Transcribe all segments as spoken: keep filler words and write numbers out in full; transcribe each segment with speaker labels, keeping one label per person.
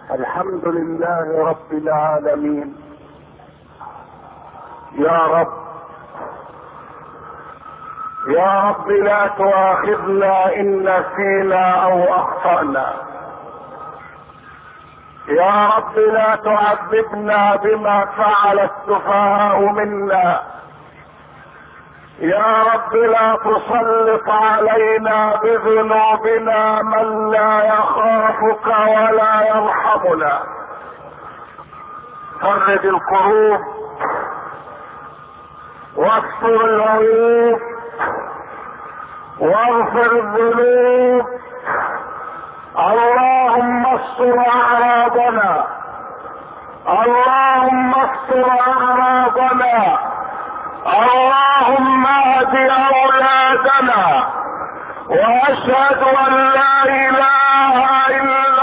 Speaker 1: الحمد لله رب العالمين. يا رب يا رب لا تؤاخذنا إن نسينا أو أخطأنا. يا رب لا تعذبنا بما فعل السفهاء منا. يا رب لا تسلط علينا بذنوبنا من لا يخافك ولا يرحمنا. فرج الكروب واستر العيوب واغفر الذنوب. اللهم استر اعراضنا، اللهم استر اعراضنا، اللهم اهد اولادنا. واشهد ان لا اله الا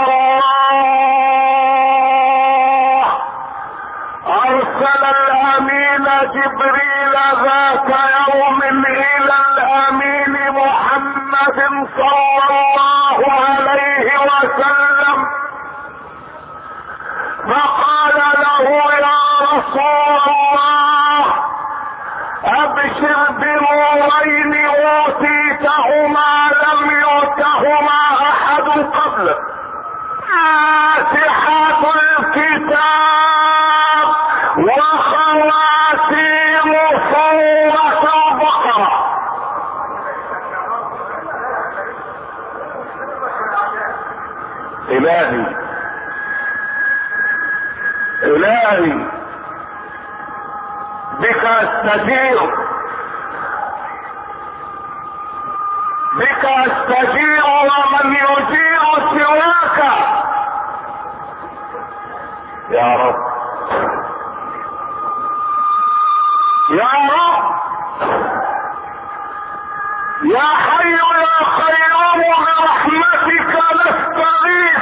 Speaker 1: الله. ارسل الامين جبريل ذات يوم الى الامين محمد صلى الله عليه وسلم فقال له: يا رسول الله، ابشر بنورين اوتيتهما لم يؤتهما احد قبلك، فاتحة الكتاب وخواتيم سورة البقرة. الهي الهي بك استجير، بك استجير ومن يجير سواك. يا رب يا رب يا حي يا قيوم برحمتك نستغيث.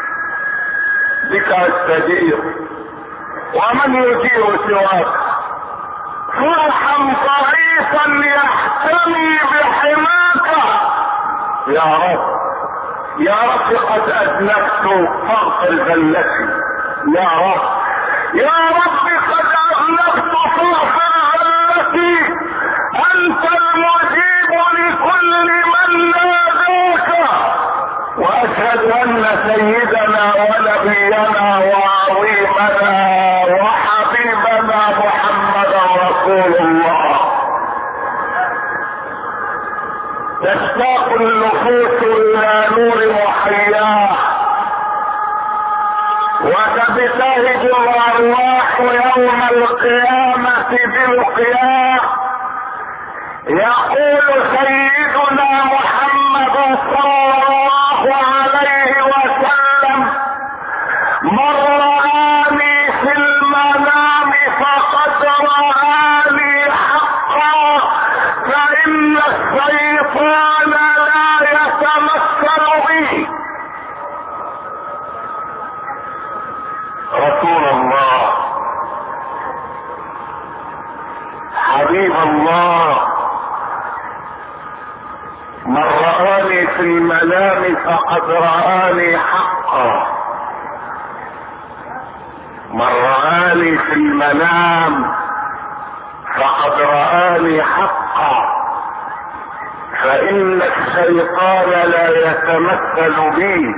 Speaker 1: بك استجير ومن يجير سواك. فرحا ضعيفا يحتمي بحماك. يا رب يا رب قد اذنبت فاغفر ذلتي. يا رب يا رب قد اذنبت فاغفر ذلتي. انت المجيب لكل من ناداك. واشهد ان سيدنا ونبينا وعظيمنا وحبيبنا محمدا رسول الله. تشتاق النفوس الى نور محياه، وتبتهج الارواح يوم القيامة بالقيام. يقول سيدنا محمد صلى الله عليه وسلم: من رآني في المنام فقد رآني حقا، فإن الشيطان لا يتمثل بي. رسول الله، حبيب الله، من رآني في المنام فقد رآني حقا. من رآني في المنام فقد رآني حقا، فإن الشيطان لا يتمثل بي.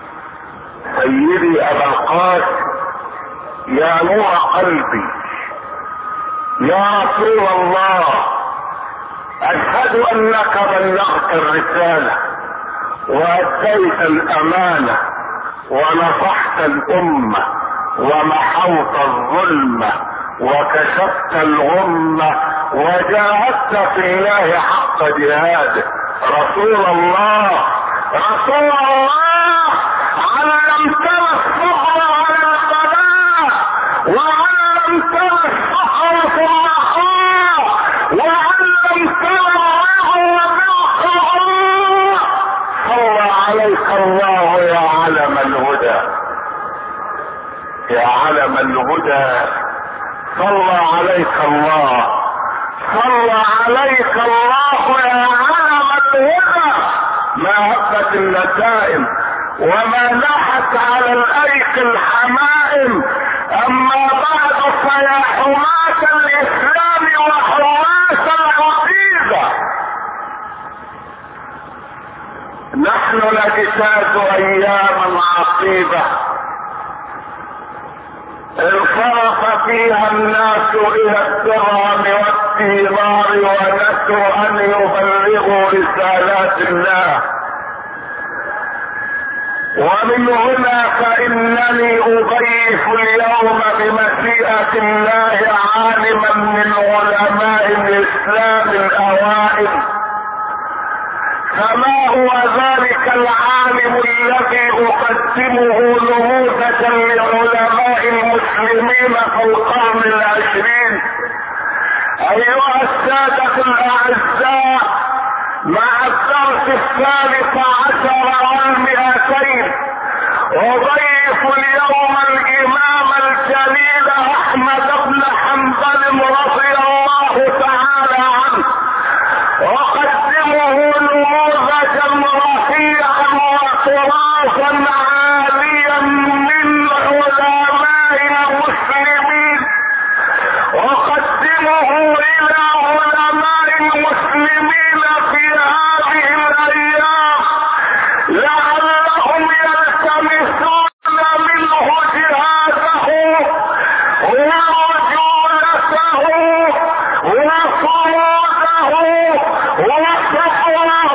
Speaker 1: سيدي أبا القاسم، يا نور قلبي، يا رسول الله، أشهد أنك بلغت الرسالة وأديت الأمانة ونصحت الأمة ومحوت الظلم وكشفت الغمة وجاهدت في الله حق جهاده. رسول الله رسول الله، علمتنا الصبر على البلاء، وعلمتنا الصبر في الرخاء، وعلمتنا الرضا بالقضاء. صلى عليك الله يا علم الهدى، يا علم الهدى. صلى عليك الله، صلى عليك الله يا علم الهدى. ما هبت النسائم وما لاحت على الايك الحمائم. اما بعد فيا حماة الاسلام وحراس العقيدة، نحن نجتاز اياما عصيبة انصرف فيها الناس الى الدرهم والدينار ونسوا ان يبلغوا رسالات الله. ومن هنا فانني اضيف اليوم بمشيئة الله عالما من علماء الاسلام الاوائل. فما هو ذلك العالم الذي اقدمه نموذجا لعلماء المسلمين في القرن العشرين؟ ايها السادة الاعزاء، مع الدرس الثالث عشر والمئتين اضيف اليوم الامام الجليل احمد بن حنبل رضي الله تعالى عنه، واقدمه نموذجا رفيعا وطرازا عاليا من علماء المسلمين، واقدمه الى علماء المسلمين في هذه الايام لعلهم يلتمسون منه جهاده ورجولته وصموده وصبره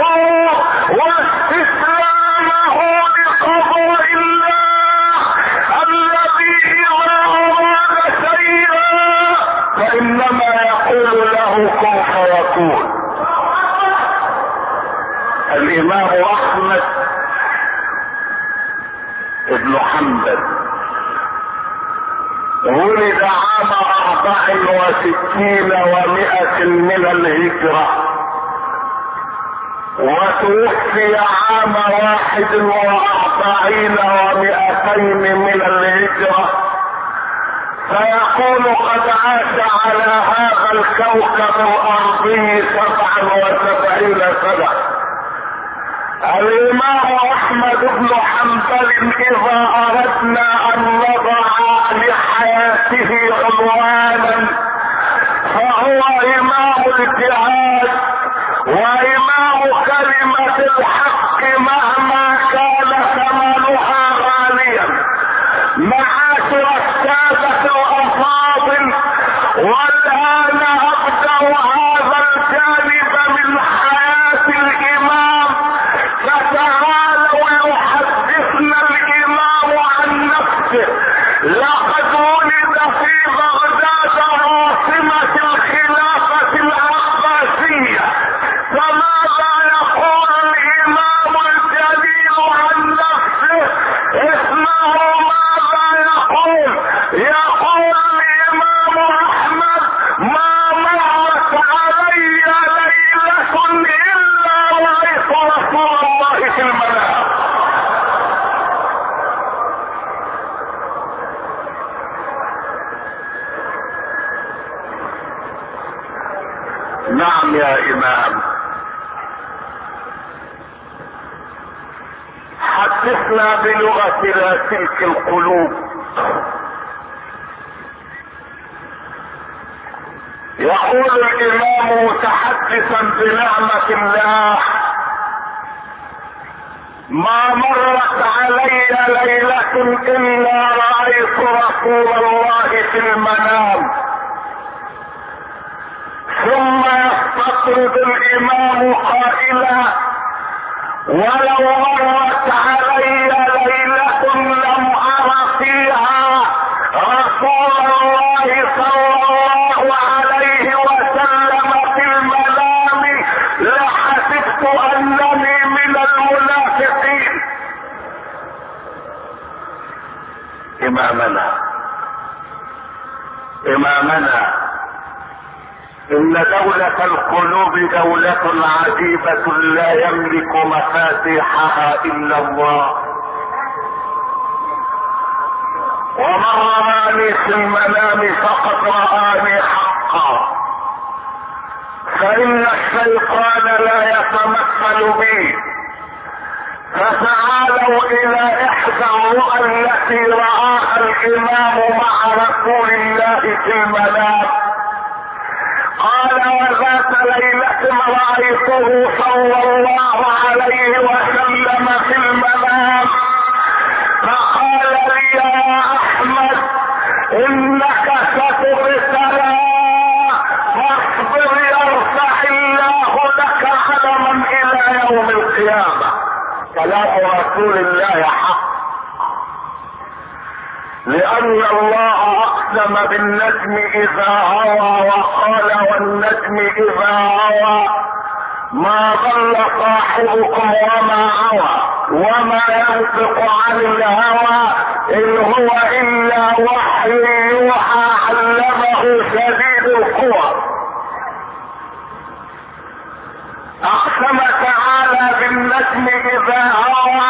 Speaker 1: واستسلامه لقضاء الله الذي اذا اراد شيئا فانما يقول له كن فيكون. الامام احمد ابن حنبل ولد عام اربع وستين ومائة من الهجرة، وتوفي عام واحد واربعين ومائتين من الهجرة، فيكون قد عاش على هذا الكوكب الارضي سبعا وسبعين سنة. الامام احمد بن حنبل اذا اردنا ان نضع لحياته عنوانا فهو امام الجهاد وامام كلمة الحق مهما كان ثمنها غاليا. معاشر السادة الافاضل، والان ابدأ هذا الجانب من حياة الامام، فتعالوا يحدثنا الامام عن نفسه. لقد ولد في بغداد عاصمة الخلافة العباسية، فماذا يقول الامام الجليل عن نفسه؟ اسمعوا ماذا يقول. يقول الامام احمد: ما مرت علي ليلة الا رأيت رسول الله في المنام. نعم يا امام، حدثنا بلغة تلك القلوب. يقول الامام متحدثا بنعمة الله: ما مرت علي ليلة الا رأيت رسول الله في المنام. ثم يستطرد الامام قائلا: ولو مرت علي ليلة لم ارى فيها رسول الله صلى الله عليه وسلم في المنام لحسبت انني من المنافقين. امامنا امامنا ان دولة القلوب دولة عجيبة لا يملك مفاتيحها الا الله. ومن رآني في المنام فقد رآني حقا، فان الشيطان لا يتمثل بي، فتعالوا الى احدى الرؤى التي رآها الامام مع رسول الله في المنام. قال وذات ليلة رأيته صلى الله عليه وسلم في المنام فقال لي يا احمد انك ستبتلى فاصبر يرفع الله لك علما الى يوم القيامة. كلام رسول الله حق، لان الله اقسم بالنجم اذا هوى وقال والنجم اذا هوى ما ضل صاحبكم وما هوى وما ينطق عن الهوى ان هو الا وحي يوحى علمه شديد القوى. اقسم تعالى بالنجم اذا هوى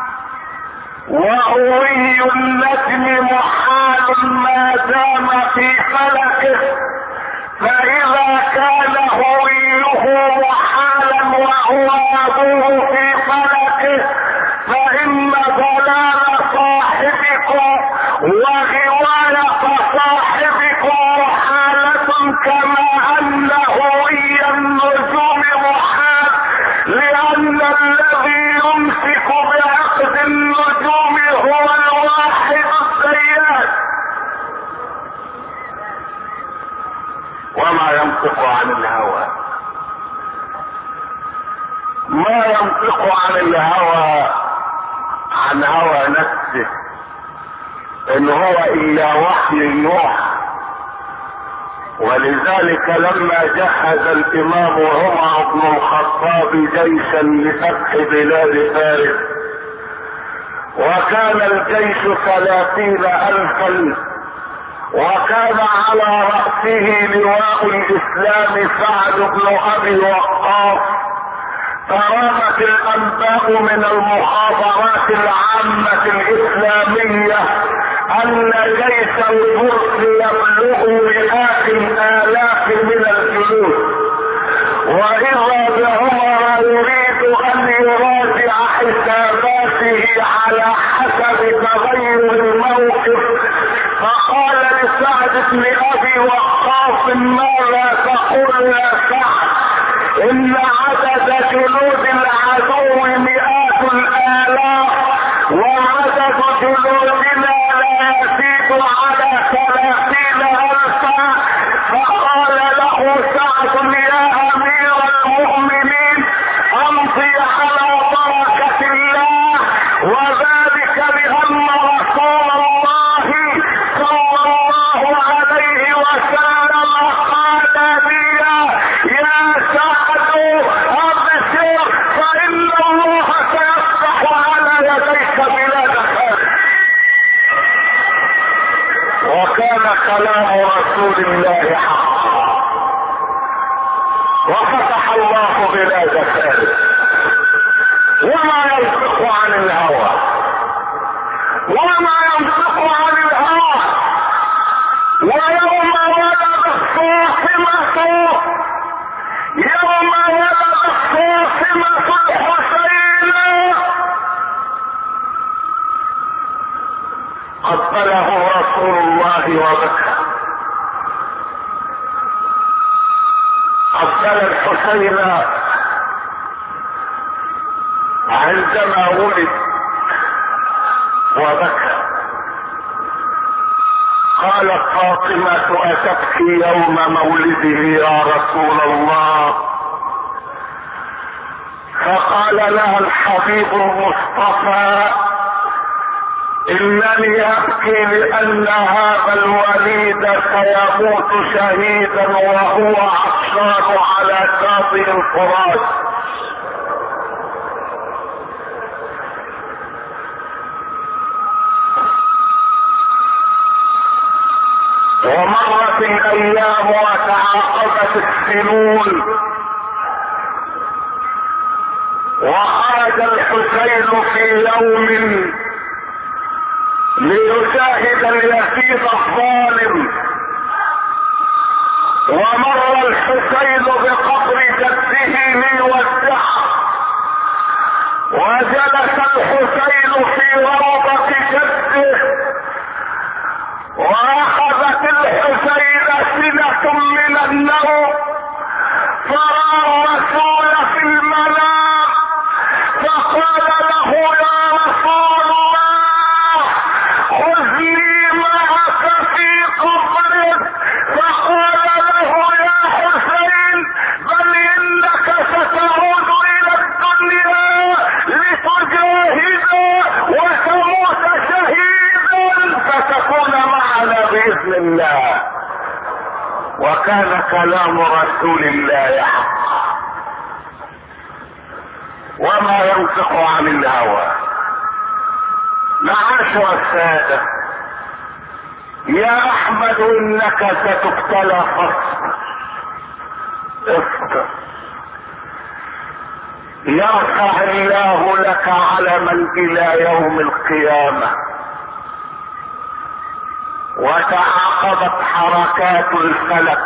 Speaker 1: وهوي النجم محال ما دام في فلكه، فاذا كان هويه محالا وهو ابوه في فلكه فان ضلال صاحبكم وغواية صاحبكم محالة كما ان هوي النجوم محال، لان الذي يمسك بعقد النجوم هو الواحد السيد. وما ينطق عن الهوى، ما ينطق عن الهوى عن هوى نفسه ان هو الا وحي يوحى. ولذلك لما جهز الامام عمر بن الخطاب جيشا لفتح بلاد فارس وكان الجيش ثلاثين الفا وكان على رأسه لواء الاسلام سعد بن ابي وقاص، فرامت الانباء من المخابرات العامة الاسلامية ان جيش الفرس يبلغ مئات الالاف من الجنود، واذا بعمر يريد ان يراجع حساباته على حسب تغير الموقف، فقال لسعد بن ابي وقاص ماذا تقول يا سعد؟ ان عدد جنود العدو مئات الالاف وعدد جنودنا لا يزيد على ثلاثين الفا. فقال له سعد يا امير المؤمنين امضي على بركة الله، وذلك لان رسول الله صلى الله عليه وسلم قال لي يا سعد ابشر فان الله سيفتح على يديك بلاد خير. وكان كلام رسول الله حقا وفتح الله بلاد فارس. وما ينطق عن الهوى، وما ينطق عن الهوى. ويوم ولد الصاصمة، يوم ولد الصاصمة الحسين قبله رسول الله وبكى. قبل الحسين عندما ولد وبكى. قالت فاطمة أتبكي يوم مولده يا رسول الله؟ فقال لها الحبيب المصطفى انني ابكي لان هذا الوليد سيموت شهيدا وهو عطشان على شاطئ الفرات. ومرت الايام وتعاقبت السنون وخرج الحسين في يوم ليشاهد اليتيم الظالم، ومر الحسين بقبر جده ليودعه وجلس وكان كلام رسول الله حقا، وما ينطق عن الهوى. معاشر السادة، يا احمد انك ستبتلى فاصبر، اصبر، يرفع الله لك علما الى يوم القيامة. وتعاقبت حركات الفلك،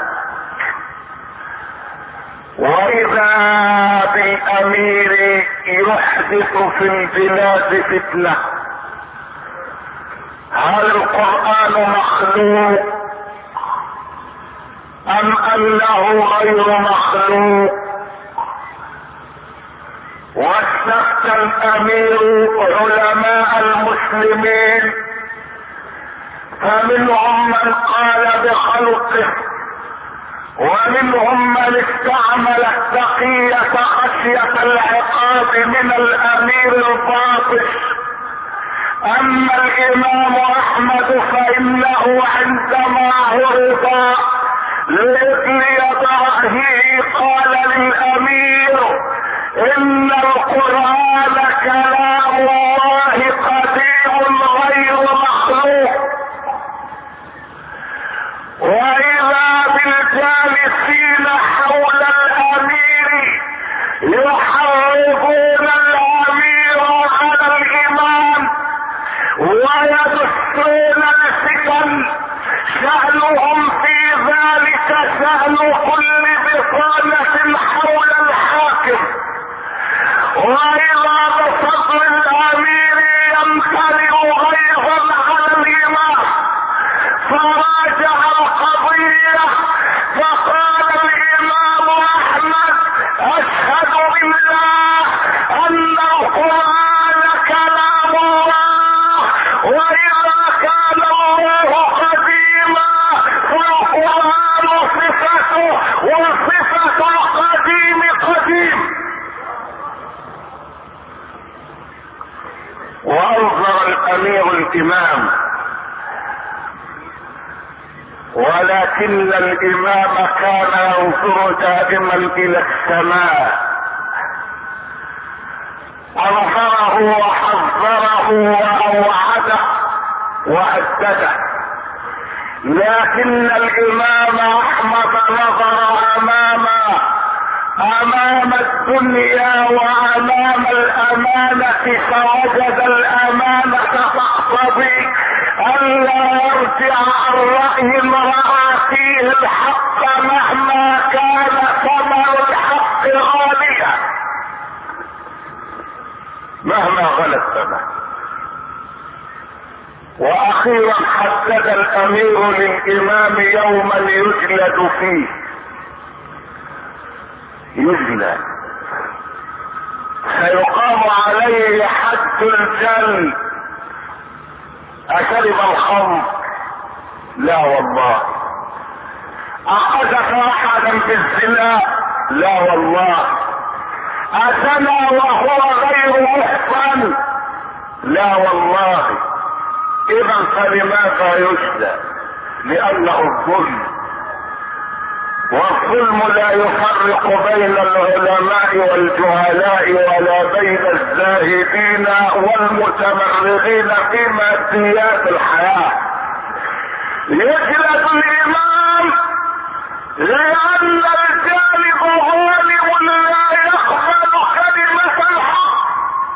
Speaker 1: واذا بالامير يحدث في البلاد فتنة. هل القرآن مخلوق ام انه غير مخلوق؟ واستفتى الامير علماء المسلمين، فمنهم من قال بخلقه، ومنهم من استعمل التقية خشية العقاب من الامير الباطش. اما الامام احمد فانه عندما عرض ليدلي ضرهه قال للامير ان القرآن كلام الله قديم غير مخلوق. واذا بالجالسين حول الامير يحرضون الامير على الامام ويدسون الفتن، شأنهم في ذلك شأن كل بطانة حول الحاكم. واذا بصدر الامير يمتلئ غيظا على الامام فراجع القضية، فقال الامام احمد اشهد بالله ان القرآن كلام الله، واذا كان الله قديما فالقرآن صفته، وصفة القديم قديم. وانظر الامير الامام، ولكن الامام كان ينظر دائما الى السماء. انظره وحذره واوعده وهدده، لكن الامام احمد نظر امامه، امام الدنيا وامام الامانة، فوجد الامانة تقتضي الا يرجع عن رأي امرأة فيه الحق مهما كان ثمن الحق غاليا، مهما غلى الثمن. واخيرا حدد الامير للامام يوما يجلد فيه، يجلد سيقام عليه حد الجلد. اشرب الخمر؟ لا والله. اقذف احدا في الزنا؟ لا والله. ازنى وهو غير محصن؟ لا والله. اذا فلماذا يجلد؟ لانه الظلم، والظلم لا يفرق بين العلماء والجهلاء ولا بين الزاهدين والمتمرغين في ماديات الحياة. يجلد الامام لان الجانب ظالم لا يقبل كلمة الحق،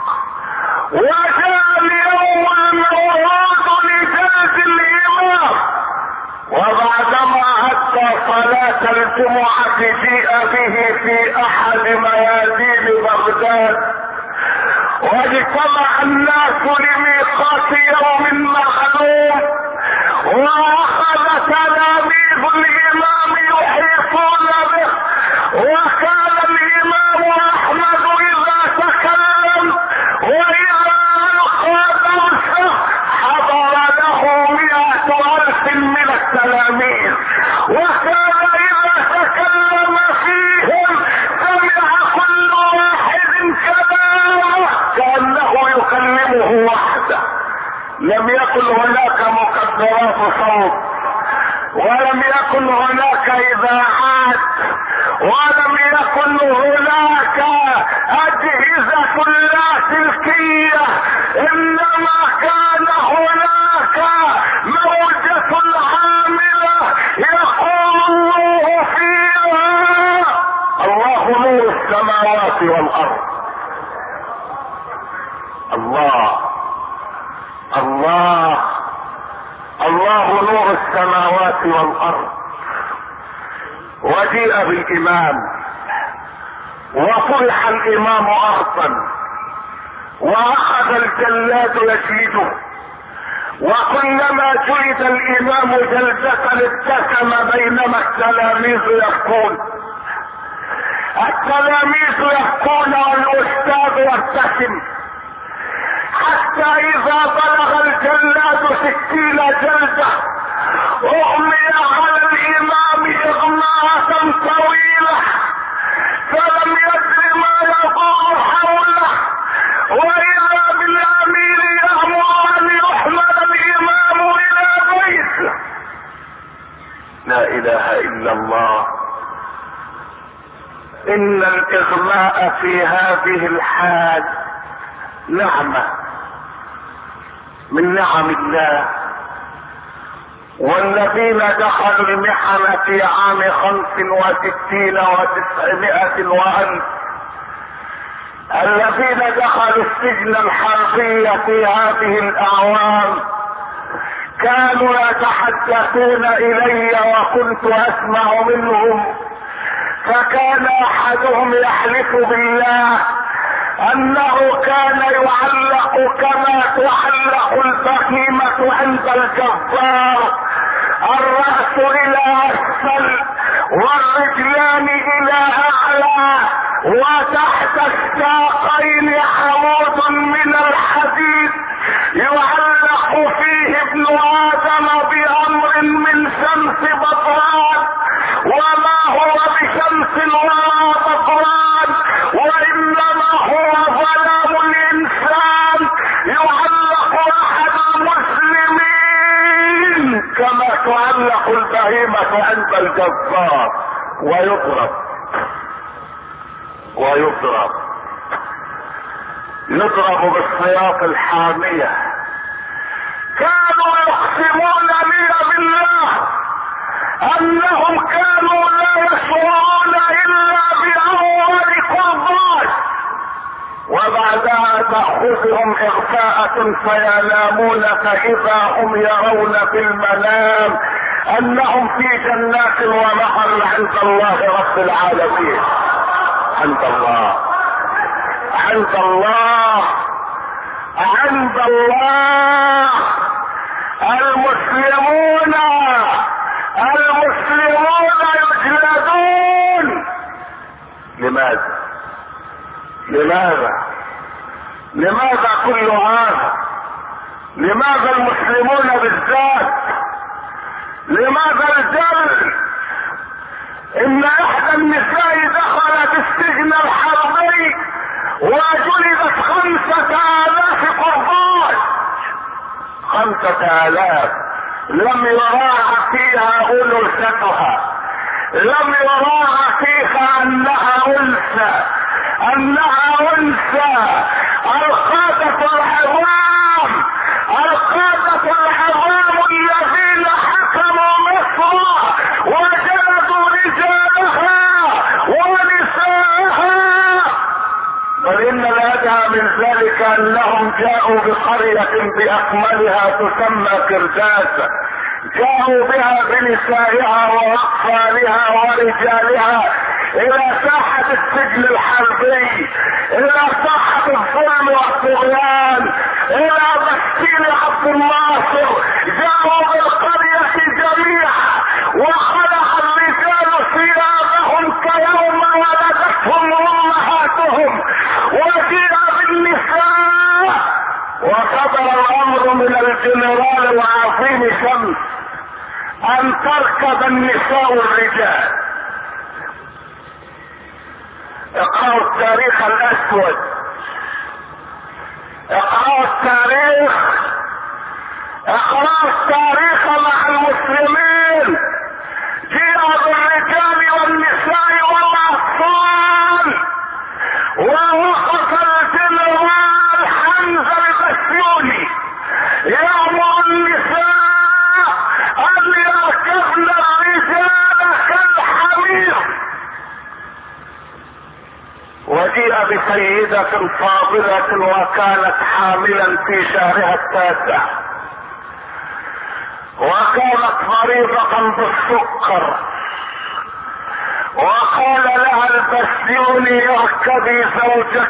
Speaker 1: وجاء اليوم الموعود لجلد الامام. وبعدما اتى صلاة الجمعة جيء به في احد ميادين بغداد، واجتمع الناس لميقات يوم معلوم، واخذ تلاميذ الامام يحيطون به. وكان الامام احمد اذا تكلم واذا القى درسه حضر له مئة الف من التلاميذ، وكان اذا تكلم فيهم سمع كل واحد كلامه كانه يكلمه وحده، لم يكن هناك مكبرات صوت ولم يكن هناك اذاعات، ولم يكن هناك اجهزة لاسلكية، انما كان هناك موجة عاملة يقول الله فيها: الله نور السماوات والارض. الله الله الله نور السماوات والارض. وجيء بالامام وطرح الامام ارضا، واخذ الجلاد يجلده، وكلما جلد الامام جلدة ابتسم بينما التلاميذ يبكون. التلاميذ يبكون والاستاذ يبتسم، حتى اذا بلغ الجلاد ستين جلدة اغمي على الامام اغماءة طويلة، فلم يدر ما يدور حوله، واذا بالامير يامر ان يحمل الامام الى بيته. لا اله الا الله. ان الاغماء في هذه الحال نعمة من نعم الله. والذين دخلوا المحن في عام خمس وستين وتسعمائة والف، الذين دخلوا السجن الحربي في هذه الاعوام كانوا يتحدثون الي وكنت اسمع منهم، فكان احدهم يحلف بالله انه كان يعلق كما تعلق البهيمة عند الجبار، الرأس الى اسفل والرجلان الى اعلى، وتحت الساقين عمود من الحديد يعلق فيه ابن ادم بامر من شمس بطران، وما هو بشمس ولا بطران، وانما هو ظلام الانسان يعلق احد المسلمين كما تعلق البهيمة عند الجبار، ويضرب ويضرب يضرب بالسياط الحامية. كانوا يقسمون لي بالله انهم كانوا لا يشعرون الا باول قربات، وبعدها تأخذهم اغفاءة فينامون، فاذا هم يرون في المنام انهم في جنات ونهر عند الله رب العالمين. عند الله عند الله عند الله. المسلمون المسلمون يجلدون. لماذا لماذا لماذا كل هذا؟ لماذا المسلمون بالذات؟ لماذا الجلد؟ ان احدى النساء دخلت السجن الحربي وجلدت خمسة الاف قربان. خمسة الاف لم يراعى فيها انوثتها، لم يراعى فيها انها انثى، انها انثى. القادة العظام القادة العظام الذين حكموا مصر وجلدوا رجالها ونساءها. بل ان الادهى من ذلك انهم جاءوا بقرية باكملها تسمى كرداس، جاءوا بها بنسائها واطفالها ورجالها الى ساحة السجن الحربي، الى ساحة الظلم والطغيان، الى مسكين عبد الناصر. جاءوا بالقرية جميعا وخلع الرجال ثيابهم كيوم ولدتهم امهاتهم، وجيء بالنساء، وصدر الامر من الجنرال وعظيم شمس ان تركب النساء الرجال. اقرأوا التاريخ الاسود، اقرأوا التاريخ اقرأوا التاريخ مع المسلمين. ويأمر النساء ان يركبن الرجال كالحمير. وجيء بسيدة فاضلة وكانت حاملا في شهرها التاسع، وكانت مريضة بالسكر، وقال لها البسيوني اركبي زوجك،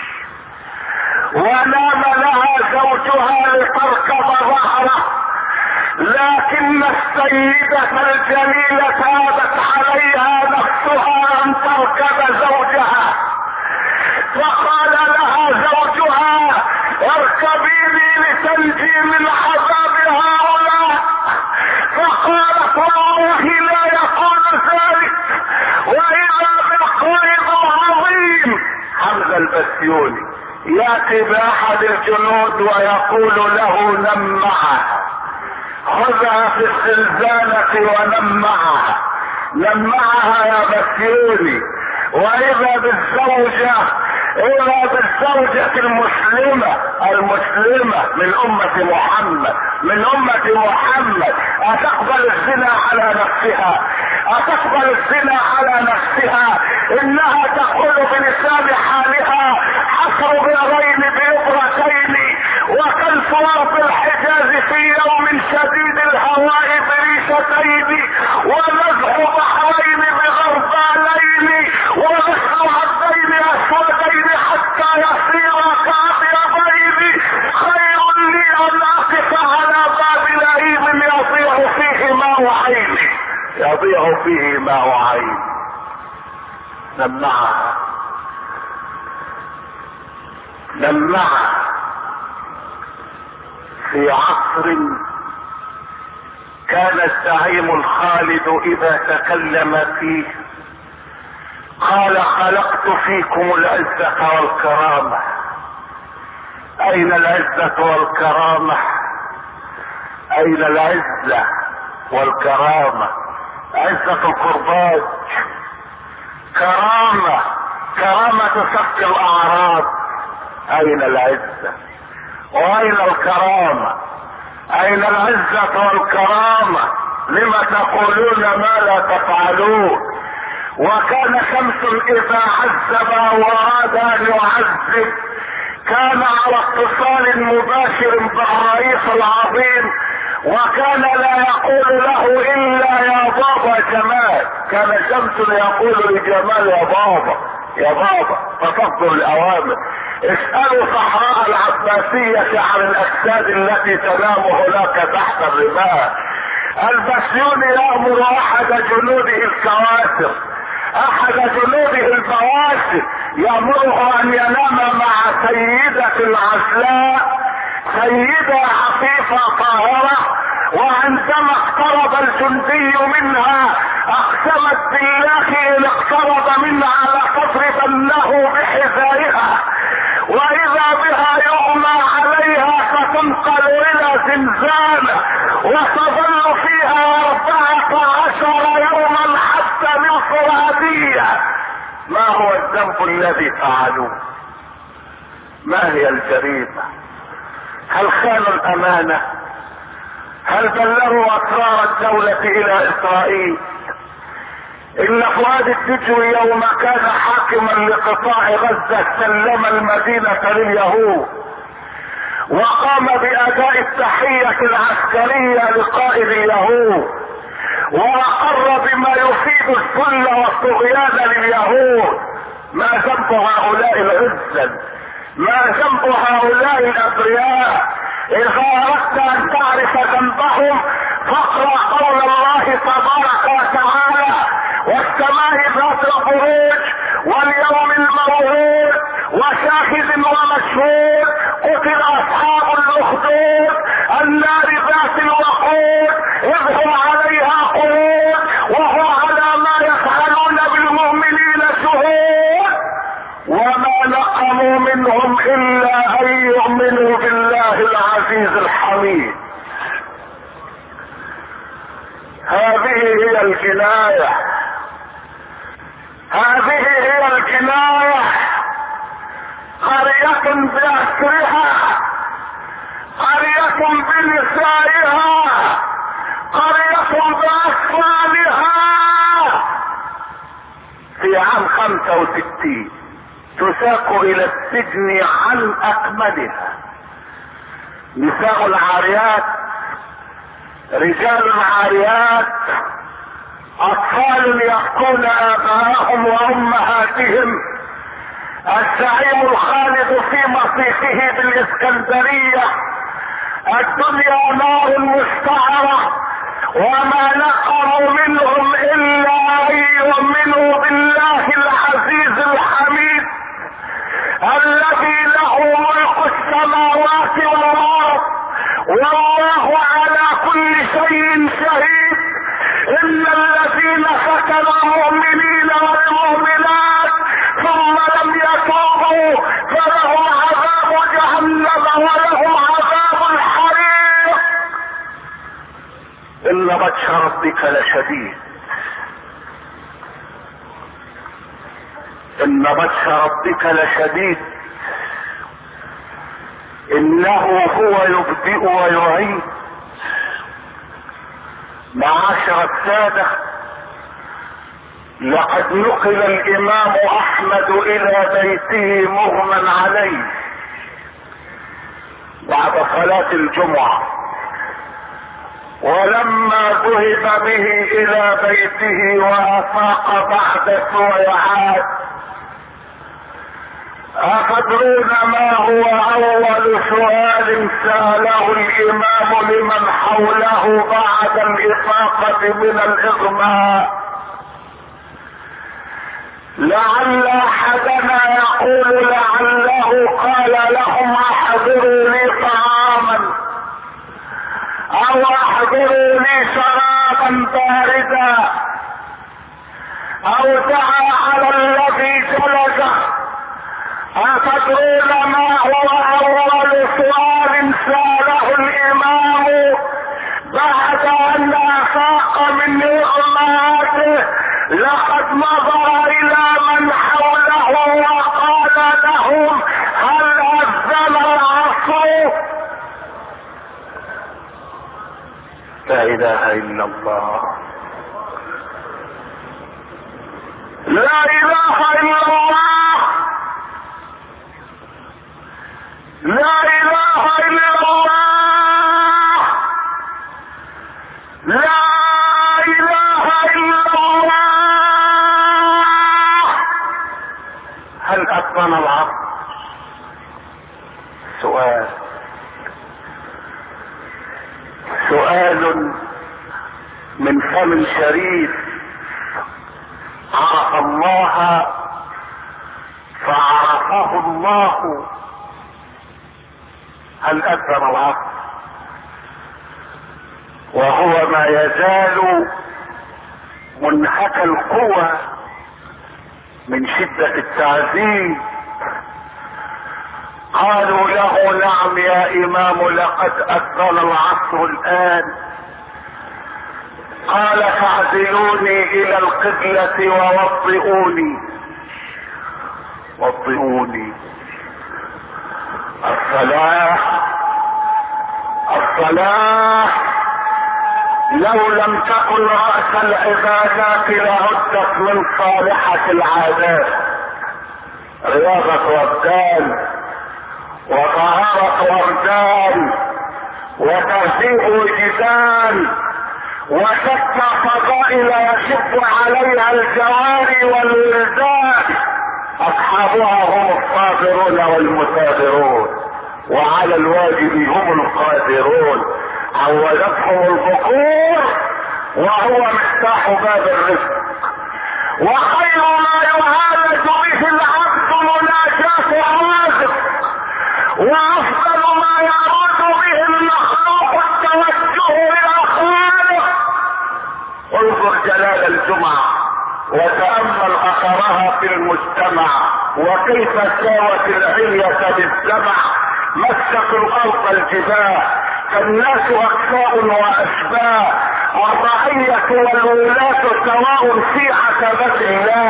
Speaker 1: ونام لها زوجها لتركب ظهره، لكن السيدة الجليلة هابت عليها نفسها ان تركب زوجها، فقال لها زوجها اركبيني لتنجي من عذاب هؤلاء، فقالت والله لا يقول ذلك، واذا بالقيد عظيم. حمزة البسيوني ياتي باحد الجنود ويقول له نم معها، خذها في الزنزانة ونم معها، نم معها يا بسيوني. واذا بالزوجة، اذا بالزوجة المسلمة المسلمة من امة محمد، من امة محمد، اتقبل الزنا على نفسها، اتقبل الزنا على نفسها، انها تقول بلسان حالها حصر بيضين بيضرتين وكلف ارض الحجاز في يوم شديد الهواء بريشتين، ونزح بحرين بغربالين، ونحن عبدين اسودين حتى يصير كابيضين. خير لي ان اقف على باب لئيم يضيع فيه ماء عيني، يضيع فيه ماء عيني. نمعها نمعها في عصر كان الزعيم الخالد اذا تكلم فيه قال خلقت فيكم العزة والكرامة. اين العزة والكرامة؟ اين العزة والكرامة؟ عزة القربات، كرامة كرامة سفك الاعراض. اين العزة واين الكرامة؟ اين العزة والكرامة؟ لما تقولون ما لا تفعلون؟ وكان شمس اذا عذب واراد ان يعذب كان على اتصال مباشر بالرئيس العظيم، وكان لا يقول له الا يا بابا جمال. كان شمس يقول لجمال يا بابا يا بابا، فتصدر الاوامر. اسألوا صحراء العباسية عن الاجساد التي تنام هناك تحت الرمال. البسيوني يأمر احد جنوده الكواسر، احد جنوده البواسر، يأمره ان ينام مع سيدة العسلاء، سيدة عفيفة طاهرة. وعندما اقترب الجندي منها اقسمت بالله ان اقترب منها لتضربنه بحذائها، واذا بها يغمى عليها فتنقل الى زنزانة وتظل فيها اربعة عشر يوما حتى الانفرادية. ما هو الذنب الذي فعلوه؟ ما هي الجريمة؟ هل خانوا الامانة؟ هل بلغوا اسرار الدولة الى اسرائيل؟ ان فؤاد الدجوي يوم كان حاكما لقطاع غزة سلم المدينة لليهود، وقام باداء التحية العسكرية لقائد اليهود، واقر بما يفيد الذل والطغيان لليهود. ما ذنب هؤلاء العزل؟ ما ذنب هؤلاء الابرياء؟ اذا اردت ان تعرف ذنبهم فاقرأ قول الله تبارك وتعالى: والسماء ذات البروج واليوم الموعود وشاهد ومشهود قتل اصحاب الاخدود النار ذات الوقود اذ هم عليها قعود وهم على ما يفعلون بالمؤمنين شهود وما نقموا منهم الا ان يؤمنوا بالله العزيز الحميد. هذه هي الجناية، هذه هي الجناية. قرية بأسرها، قرية بنسائها، قرية بأطفالها. في عام خمسة وستين تساق الى السجن عن اكملها نساء عاريات، رجال عاريات، اطفال يبكون اباءهم وامهاتهم. الزعيم الخالد في مصيفه بالاسكندرية: الدنيا نار مستعرة وما نقموا منهم الا ان يؤمنوا بالله العزيز الحميد الذي له ملك السماوات والارض والله على كل شيء شهيد. ان الذين فتنوا المؤمنين والمؤمنات ثم لم يتوبوا فلهم عذاب جهنم ولهم عذاب الحريق. ان بطش ربك لشديد، ان بطش ربك لشديد، انه هو يبدئ ويعيد. معاشر السادة، لقد نقل الامام احمد الى بيته مغمى عليه بعد صلاة الجمعة، ولما ذهب به الى بيته وافاق بعد سويعات، أتدرون ما هو اول سؤال سأله الامام لمن حوله بعد الافاقة من الاغماء؟ لعل احدنا يقول لعله قال لهم احضروا لي طعاما او احضروا لي شرابا باردا، او دعا على الذي جلسه. أتدرون ما هو اول سؤال سأله الامام بعد ان افاق من اغماءته؟ لقد نظر الى من حوله وقال لهم: هل اذن العصر؟ لا اله الا الله، لا اله الا الله، لا اله الا الله، لا اله الا الله. هل اذن العصر؟ سؤال سؤال من فم شريف عرف الله فعرفه الله. هل اذن العصر؟ وهو ما يزال منهك القوى من شدة التعذيب. قالوا له: نعم يا امام، لقد اذن العصر الان. قال: فاعزلوني الى القبلة ووضئوني وضئوني. الصلاة الصلاة لو لم تكن رأس العبادات لعدت من صالحة العادات. رياضة وابدان وطهارة وردان وتهذيب وجدان وشتى فضائل يشب عليها الجواري والولدان. اصحابها هم الصابرون والمثابرون، وعلى الواجب هم القادرون. عودتهم الذكور وهو مفتاح باب الرزق. وخير ما يعالج به العبد مناجاة الرازق، وافضل ما يعود به المخلوق التوجه الى الخالق. انظر جلال الجمعة وتأمل اثرها في المجتمع، وكيف ساوت العلية بالسمع. مسك الارض الجباه، فالناس اكفاء واشباه. الرعية والولاة سواء في عتبة الله،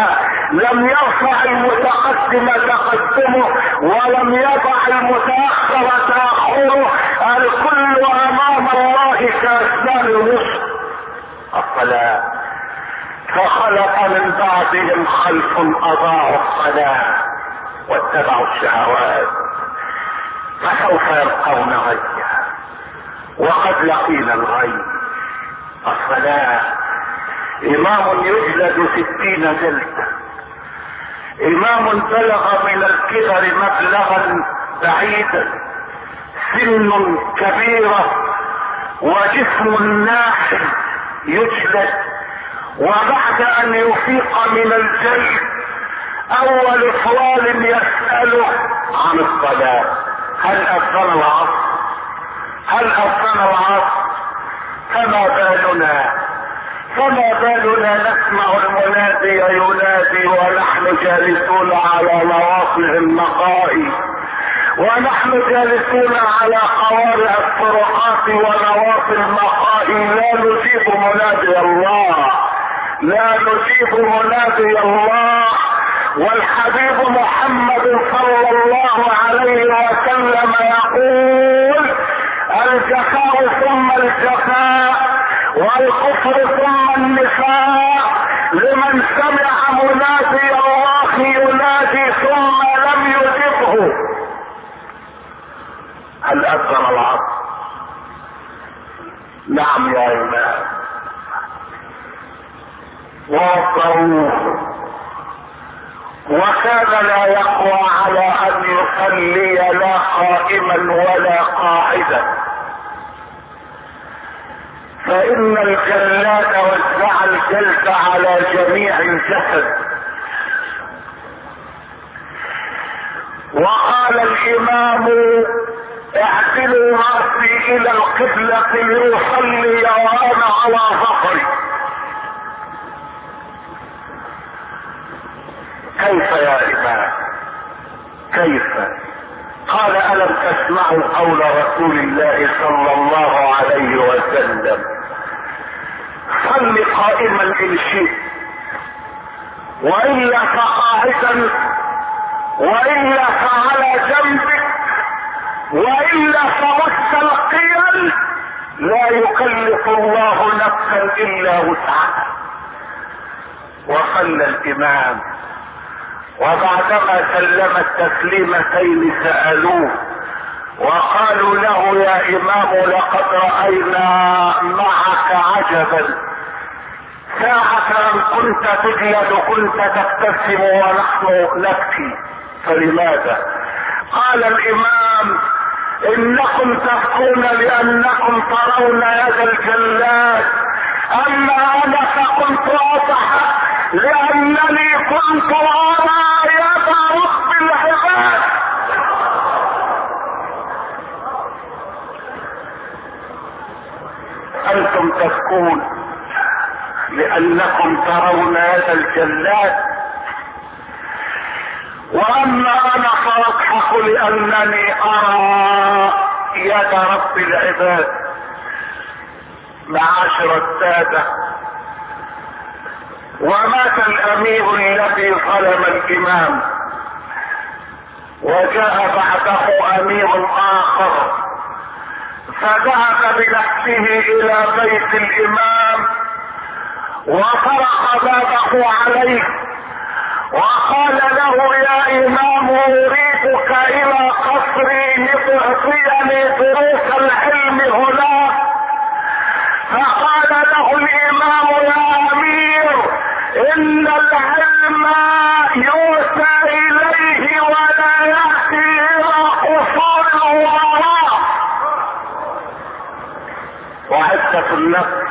Speaker 1: لم يرفع المتقدم تقدمه ولم يضع المتأخر تأخره، الكل امام الله كأسنان الوسط. الصلاة. فخلق من بعدهم خلف اضاعوا الصلاة واتبعوا الشهوات فسوف يلقون غيا وقد لقينا الغي. الصلاة. امام يجلد ستين جلدة، امام بلغ من الكبر مبلغا بعيدا، سن كبيرة وجسم ناحل يجلد، وبعد ان يفيق من الجلد اول سؤال يسأله عن الصلاة: هل اذن العصر؟ هل اذن العصر؟ فما بالنا فما بالنا نسمع المنادي ينادي ونحن جالسون على نواصي المقاهي، ونحن جالسون على قوارع الطرقات ونواصي المقاهي، لا نجيب منادي الله، لا نجيب منادي الله. والحبيب محمد صلى الله عليه وسلم يقول: الجفاء ثم الجفاء والكفر ثم النفاق لمن سمع منادي الله ينادي ثم لم يجبه. هل اذن العصر؟ نعم يا امام. وضعوه وكان لا يقوى على ان يصلي لا قائما ولا قاعدا، فان الجلاد وزع الجلد على جميع الجسد. وقال الامام: اعدلوا راسي الى القبلة ليصلي وانا على ظهري. كيف يا امام؟ كيف؟ قال: الم تسمعوا قول رسول الله صلى الله عليه وسلم: صل قائما ان شئت، والا فقاعدا، والا فعلى جنبك، والا فمستلقيا، لا يكلف الله نفسا الا وسعها. وصلى الامام، وبعدما سلم التسليمتين سألوه وقالوا له: يا امام لقد رأينا معك عجبا، ساعة ان كنت تجلد كنت تبتسم ونحن نبكي، فلماذا؟ قال الامام: انكم تبكون لانكم ترون يد الجلاد، اما انا فكنت اضحك لانني كنت ارى يد رب العباد. انتم تبكون لانكم ترون يد الجلاد، واما انا فاضحك لانني ارى يد رب العباد. معاشر السادة، ومات الامير الذي ظلم الامام، وجاء بعده امير اخر، فذهب بنفسه الى بيت الامام وطرق بابه عليه وقال له: يا امام اريدك الى قصري لتعطيني دروس العلم هناك. فقال له الامام: يا امير، ان العلم يؤتى اليه ولا ياتي الى قصور الامراء. وعزة النفس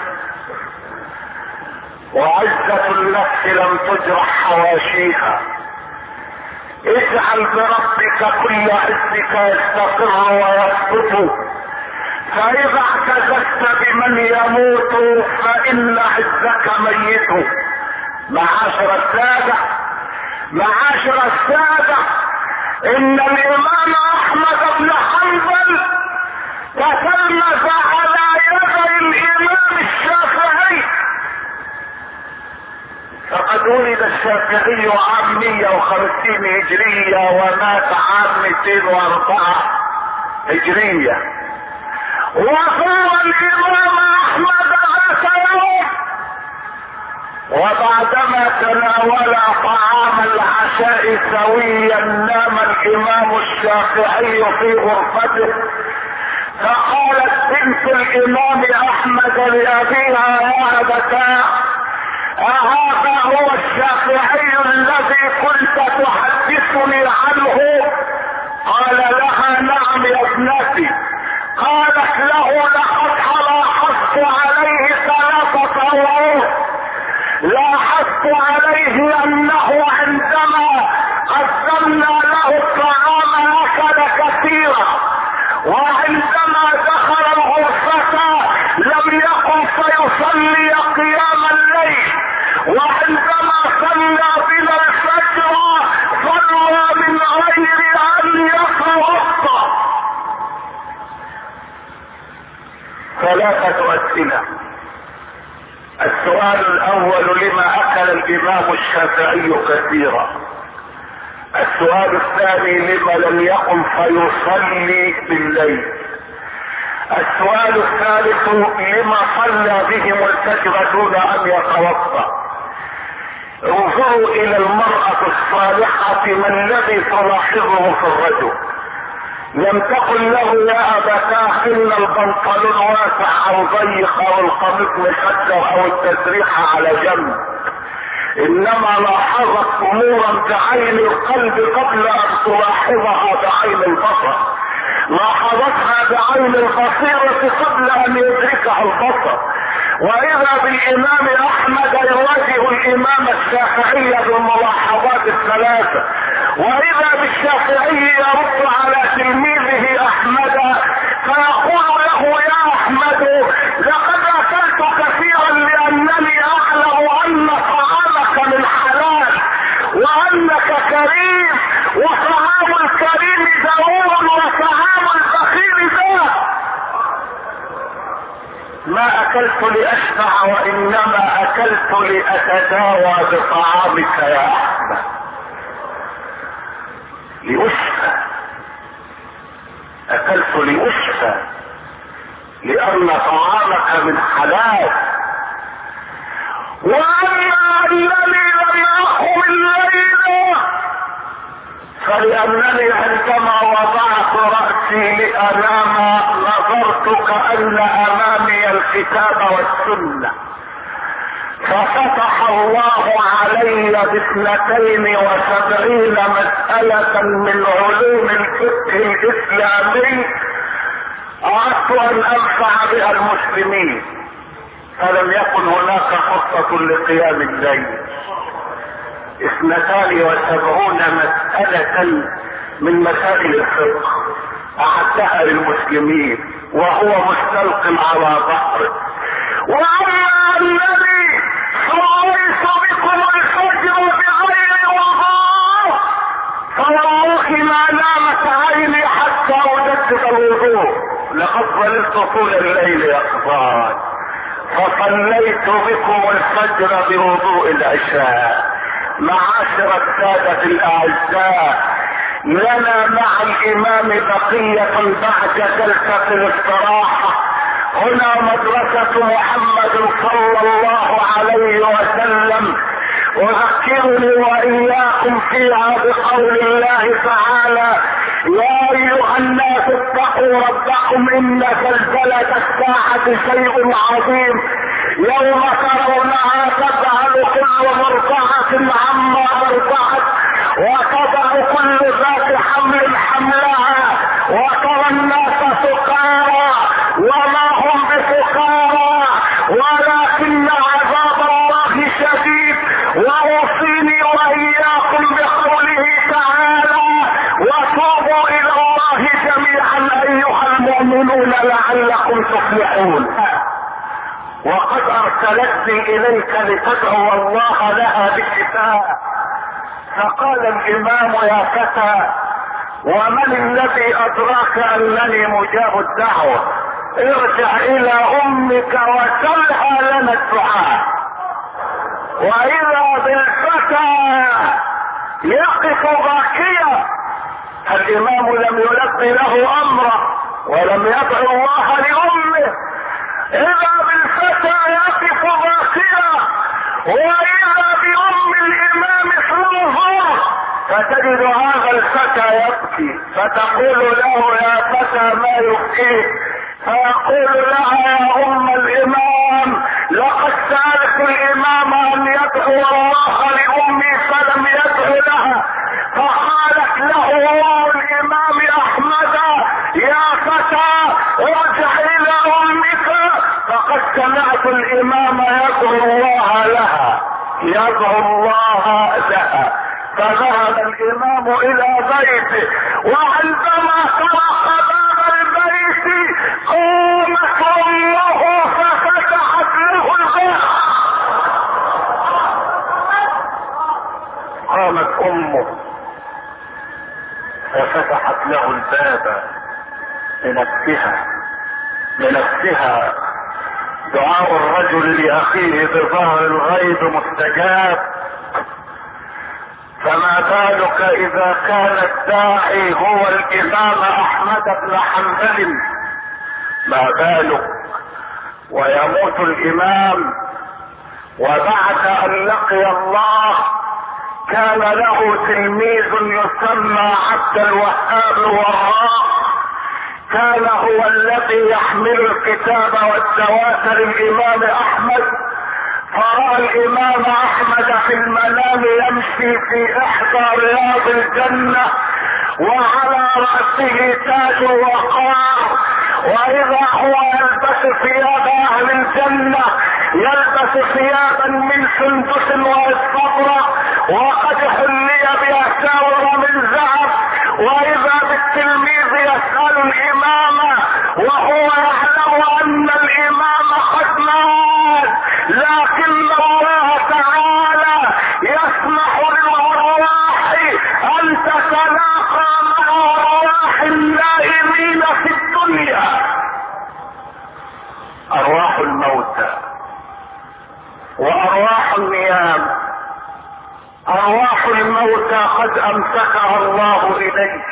Speaker 1: وعزة النفس لم تجرح حواشيها. اجعل بربك كل عزك يستقر ويثبت، فاذا اعتززت بمن يموت فان عزك ميت. معاشر السادة، معاشر السادة، ان الامام احمد بن حنبل تتلمذ على يدي الامام الشافعي، فقد ولد الشافعي عام مية وخمسين هجرية ومات عام مئتين واربعة هجرية. وهو الامام احمد عسير، وبعدما تناول طعام العشاء سويا نام الامام الشافعي في غرفته، فقالت بنت الامام احمد لابيها يا ابتاه اهذا هو الشافعي الذي كنت تحدثني عنه؟ قال لها نعم يا ابنتي. قالت له لقد لاحظت عليه ثلاثة امور. لاحظت عليه انه عندما قدمنا له الطعام اكل كثيرا، وعندما دخل الغرفة لم يقم فيصلي قيام الليل، وعندما صلى بنا الفجر صلى من غير ان يتوضا. ثلاثة اسئلة. السؤال الاول لما اكل الامام الشافعي كثيرا؟ السؤال الثاني لما لم يقم فيصلي بالليل؟ السؤال الثالث لما صلى بهم الفجر دون ان يتوضا؟ انظروا الى المرأة الصالحة ما الذي تلاحظه في الرجل. لم تقل له يا ابتاه ان البنطلون واسع او ضيق او القميص مشجر او التسريحة على جنب، انما لاحظت امورا بعين القلب قبل ان تلاحظها بعين البصر. لاحظتها بعين البصيرة قبل ان يدركها البصر. واذا بالامام احمد يواجه الامام الشافعي بالملاحظات الثلاثة، واذا بالشافعي يرد على تلميذه احمد فيقول له يا احمد لقد اكلت كثيرا لانني اعلم ان طعامك من حلال وانك كريم، وطعام الكريم دور وطعام البخيل ذات. ما اكلت لاشبع وانما اكلت لاتداوى بطعامك يا احمد، لاشفى. اكلت لاشفى لان طعامك من حلال. واما انني لم اقم الليل فلانني عندما وضعت راسي لانام نظرت كان امامي الكتاب والسنه، ففتح الله علي باثنتين وسبعين مسألة من علوم الفقه الاسلامي اردت ان انفع بها المسلمين، فلم يكن هناك فرصة لقيام الليل. اثنتان وسبعون مسألة من مسائل الفقه اعدها للمسلمين وهو مستلق على ظهره. واما الذي صليت بكم الفجر بغير وضوء فوالله ما نامت عيني حتى اجدد الوضوء، لقد ظللت طول الليل يا اخوان، فصليت بكم الفجر بوضوء العشاء. معاشر السادة الاعزاء، لنا مع الامام بقية بعد جلسة الاستراحة. هنا مدرسة محمد صلى الله عليه وسلم، اذكرني واياكم فيها بقول الله تعالى يا ايها الناس اتقوا ربكم ان زلزلة الساعة شيء عظيم، يوم ترونها تذهل كل مرضعة عما ارضعت وتضع كل ذات حمل حملها وترى الناس سكارى وما هم بسكارى ولكن عذاب الله شديد. واوصيني واياكم بقوله تعالى وتوبوا الى الله جميعا ايها المؤمنون لعلكم تفلحون. وقد ارسلتني اليك لتدعو الله لها بالشفاء، فقال الامام يا فتى ومن الذي ادراك انني مجاب الدعوة؟ ارجع الى امك وسلها لنا الدعاء. واذا بالفتى يقف باكيا. الامام لم يلقي له امره ولم يدعو الله لامه. اذا بالفتى يقف باكيا واذا بام الامام تنظر فتجد هذا الفتى يبكي، فتقول له يا فتى ما يبكيك؟ فيقول لها يا ام الامام لقد سألت الامام ان يدعو الله لامي فلم يدعو لها. فقالت له ام الامام احمد يا فتى ارجع الى امك فقد سمعت الامام يدعو الله لها يدعو الله لها. فذهب الامام الى بيته، وعندما طرق باب البيت قامت امه ففتحت له الباب. قامت امه ففتحت له الباب لنفسها لنفسها. دعاء الرجل لاخيه بظهر الغيب مستجاب، فما بالك اذا كان الداعي هو الامام احمد بن حنبل؟ ما بالك ويموت الامام وبعد ان لقي الله كان له تلميذ يسمى عبد الوهاب الوراق، كان هو الذي يحمل الكتاب والدواتر الامام احمد. فرأى الامام احمد في المنام يمشي في احدى رياض الجنة وعلى رأسه تاج الوقار، واذا هو يلبس ثياب اهل الجنة، يلبس ثيابا من سندس واستبرق وقد حلي بأساور من ذهب. واذا بالتلميذ يسأل الامام وهو يعلم ان الامام قد مات، لكن الله تعالى يسمح للارواح ان تتلاقى مع ارواح النائمين في الدنيا. ارواح الموتى وارواح النيام. ارواح الموتى قد امسكها الله اليه،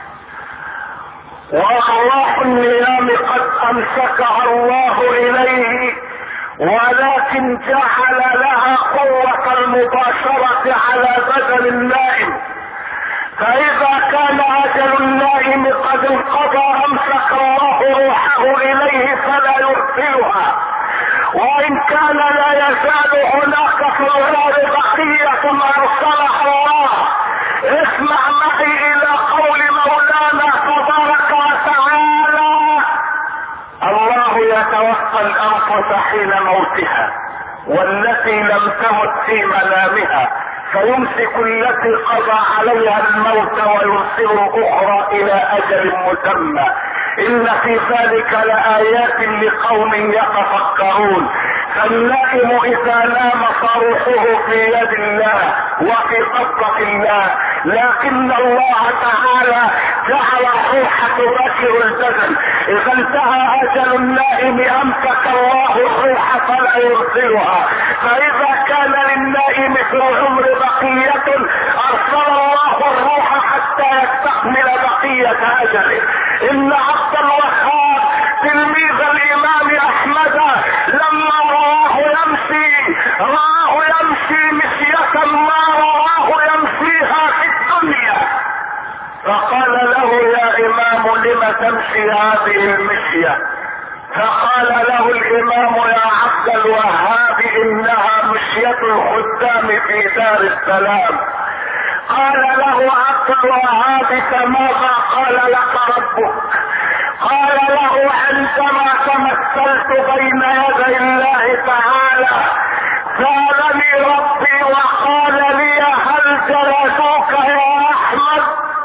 Speaker 1: وارواح النيام قد امسكها الله اليه، ولكن جعل لها قوة المباشرة على بدن النائم. فاذا كان اجل النائم قد انقضى امسك الله روحه اليه فلا يرسلها، وان كان لا يزال هناك في الغار بقية ارسلها الله. اسمع معي الى قول مولانا تبارك وتعالى: الله يتوفى الانفس حين موتها والتي لم تمت في منامها فيمسك التي قضى عليها الموت ويرسل اخرى الى اجل مسمى. ان في ذلك لآيات لقوم يتفكرون. فالنائم اذا نام فروحه في يد الله وفي قبضة الله، لكن الله تعالى جعل الروح تباشر البدن. اذا انتهى اجل النائم امسك الله الروح فلا يرسلها. فاذا كان للنائم في العمر بقية ارسل الله الروح حتى يستكمل بقية اجله. ان عبد الوهاب تلميذ الامام احمد لما رآه يمشي رآه يمشي مشية ما رآه يمشيها في الدنيا، فقال له: يا امام لم تمشي هذه المشية؟ فقال له الامام: يا عبد الوهاب انها مشية الخدام في دار السلام. قال له عبد الوهاب: فماذا قال لك ربك؟ قال له: عندما تمثلت بين يدي الله تعالى سألني ربي وقال لي: هل جلسوك يا احمد؟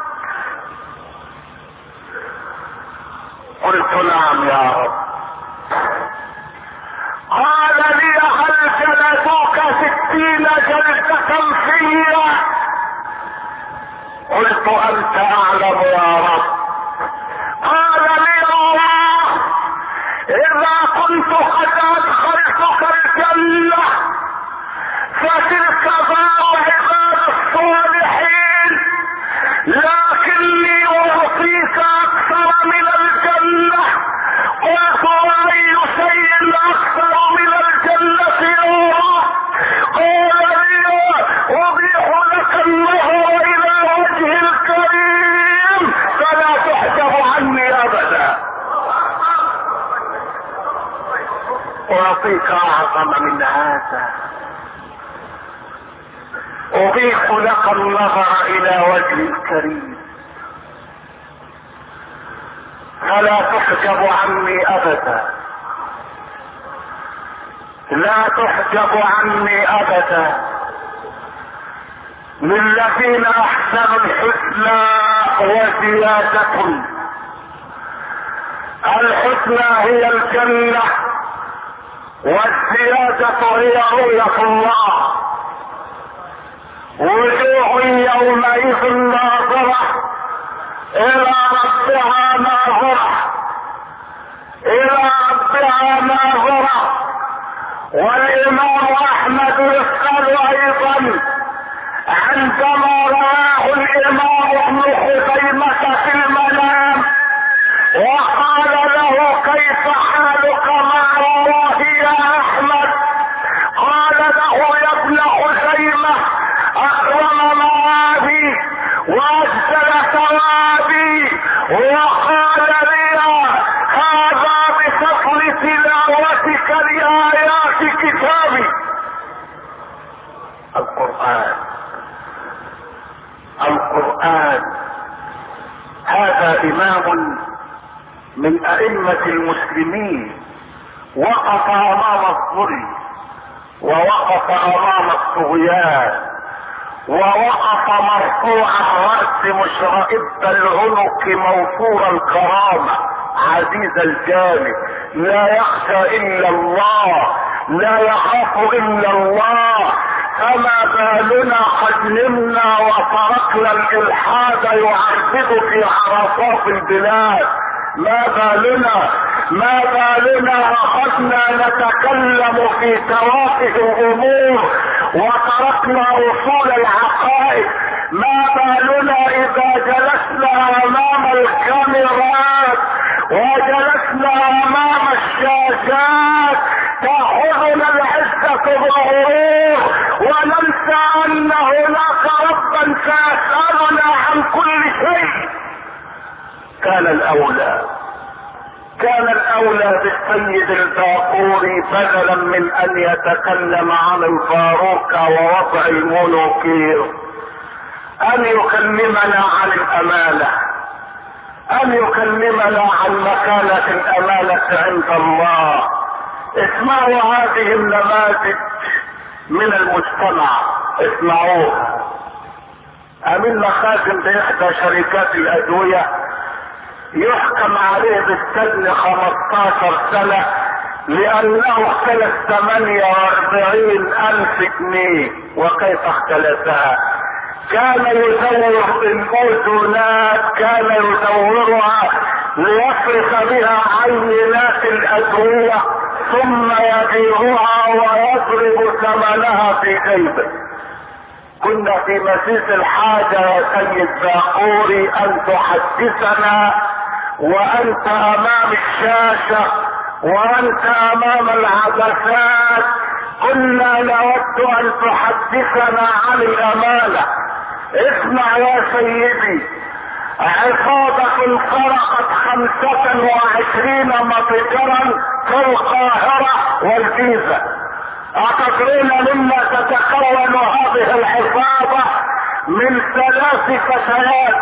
Speaker 1: قلت: نعم يا رب. قال لي: هل جلسوك ستين جلسة فيا؟ قلت: انت اعلم يا رب. قال لي: الله اذا كنت قد ادخلتك الجنة فتلك دار عباد الصالحين، لكني اعطيك اكثر من الجنة. قلت واي شيء اكثر من الجنة يا الله؟ قال لي اضيح لك النظر الى وجه الكريم فلا تحجب عني ابدا. اعطيك اعظم من هذا، اضيف لك النظر الى وجه الكريم فلا تحجب عني ابدا، لا تحجب عني ابدا. للذين احسنوا الحسنى وزيادة. الحسنى هي الجنة، والزيادة هي رؤية الله. وجوه يومئذ ناظرة الى ربها ناظرة، الى ربها ناظرة. والامام احمد يسأل ايضا عندما رآه الامام ابن خزيمة في المنام وقال له كيف حالك مع الله يا احمد؟ قال له يا ابن خزيمة اكرم معادي واجزل ثوابي وقال لي هذا بفضل تلاوتك لآيات كتابي القرآن. القرآن هذا إمام من أئمة المسلمين وقف أمام الظلم، ووقف أمام الطغيان، ووقف مرفوع الرأس مشرئب العنق موفور الكرامة عزيز الجانب، لا يخشى إلا الله، لا يخاف إلا الله. فما بالنا قد نمنا وتركنا الإلحاد يعرض في عرصات البلاد؟ ما بالنا ما بالنا أخذنا نتكلم في توافه الأمور وتركنا وصول العقائد؟ ما بالنا إذا جلسنا أمام الكاميرات وجلسنا أمام الشاشات تأخذنا العزة بالغرور وننسى أن هناك ربا سيسألنا عن كل شيء. كان الأولى كان الأولى بالسيد الباقوري بدلا من أن يتكلم عن الفاروق ووضع الملوكير أن يكلمنا عن الأمانة، أن يكلمنا عن مكانة الأمانة عند الله. اسمعوا هذه النماذج من المجتمع، اسمعوها. أمين مخازن بإحدى شركات الأدوية يحكم عليه بالسجن خمستاشر سنة لأنه اختلس ثمانية واربعين ألف جنيه. وكيف اختلسها؟ كان يزور الأذنات، كان يزورها ليصرف بها عينات الأدوية ثم يبيعها ويضرب ثمنها في جيبه. كنا في مسيس الحاجة يا سيد باقوري أن تحدثنا وأنت أمام الشاشة وأنت أمام العدسات. كنا نود أن تحدثنا عن الأمانة. اسمع يا سيدي، عصابة سرقت خمسة وعشرين متجرا في القاهرة والجيزة. أتدرون مما تتكون هذه العصابة؟ من ثلاث فتيات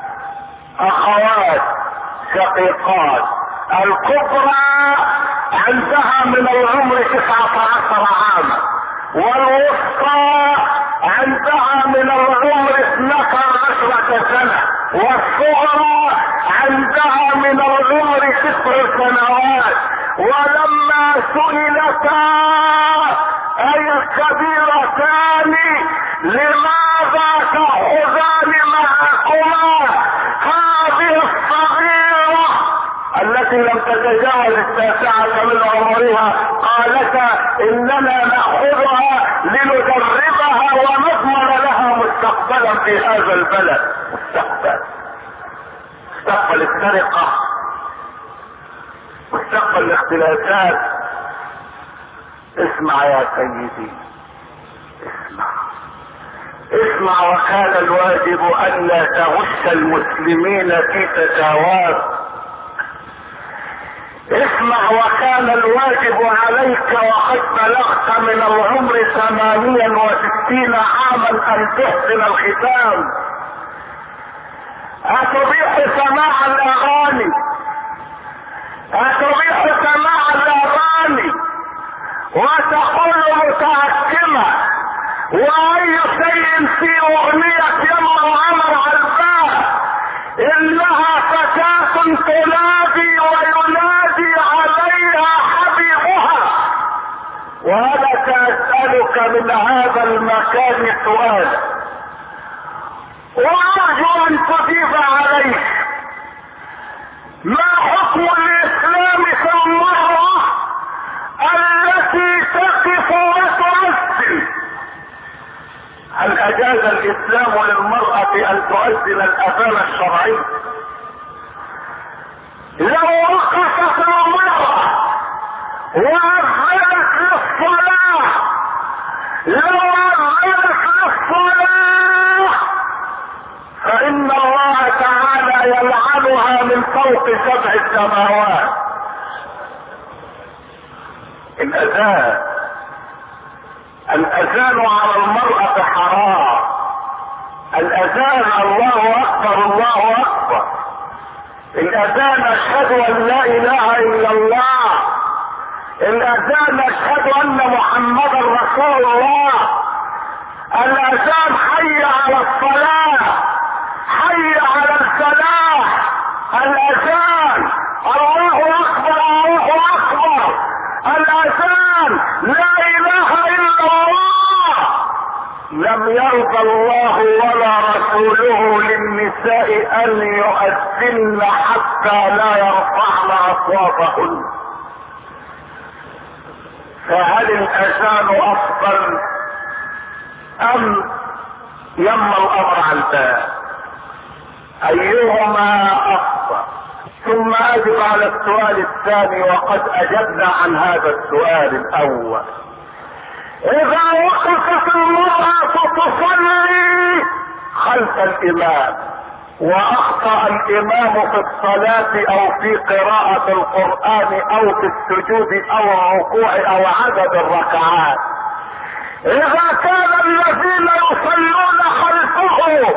Speaker 1: أخوات شقيقات. الكبرى عندها من العمر تسعة عشر عاما، والوسطى عندها من العمر اثنتا عشرة سنة، والصغرى عندها من العمر تسع سنوات. ولما سئلتا اي الكبيرتان لماذا تأخذان معكما هذه الصغيرة التي لم تتجاوز التاسعة من عمرها؟ قالتا اننا نأخذها لندربها في هذا البلد مستقبل، مستقبل السرقة، مستقبل الاختلافات. اسمع يا سيدي، اسمع اسمع وكان الواجب ان لا تغش المسلمين في تجاوز. اسمع وكان الواجب عليك وقد بلغت من العمر ثمانيا وستين عاما ان تحسن الختام. اتبيح سماع الاغاني، اتبيح سماع الاغاني وتقول متعكمة واي شيء في اغنية يلا وعمر عالباب انها فتاة تنادي وينادي عليها حبيبها. وانا سأسألك من هذا المكان سؤالا وارجو ان تجيب عليه. ما حكم الاسلام في المرأة التي تقف وتؤذن؟ هل اجاز الاسلام للمرأة ان تؤذن الاذان الشرعي؟ لو وقفت المرأة واذنت للصلاة، لو اذنت للصلاة فان الله تعالى يلعنها من فوق سبع السماوات. الاذان الاذان على المرأة حرام. الاذان الله اكبر الله اكبر، الاذان اشهد ان لا اله الا الله، الاذان اشهد ان محمدا رسول الله، الاذان حي على الصلاة، حي على الفلاح، الاذان الله اكبر الله اكبر، الاذان لا اله الا الله. لم يرضى الله ولا رسوله للنساء ان يؤذن حتى لا يرفعن اصواتهن. فهل الاذان افضل ام يما الامر على الباب؟ ايهما افضل؟ ثم اجب على السؤال الثاني وقد اجبنا عن هذا السؤال الاول. اذا وقفت المرأة تصلي خلف الامام واخطأ الامام في الصلاة او في قراءة القرآن او في السجود او الركوع او عدد الركعات، اذا كان الذين يصلون خلفه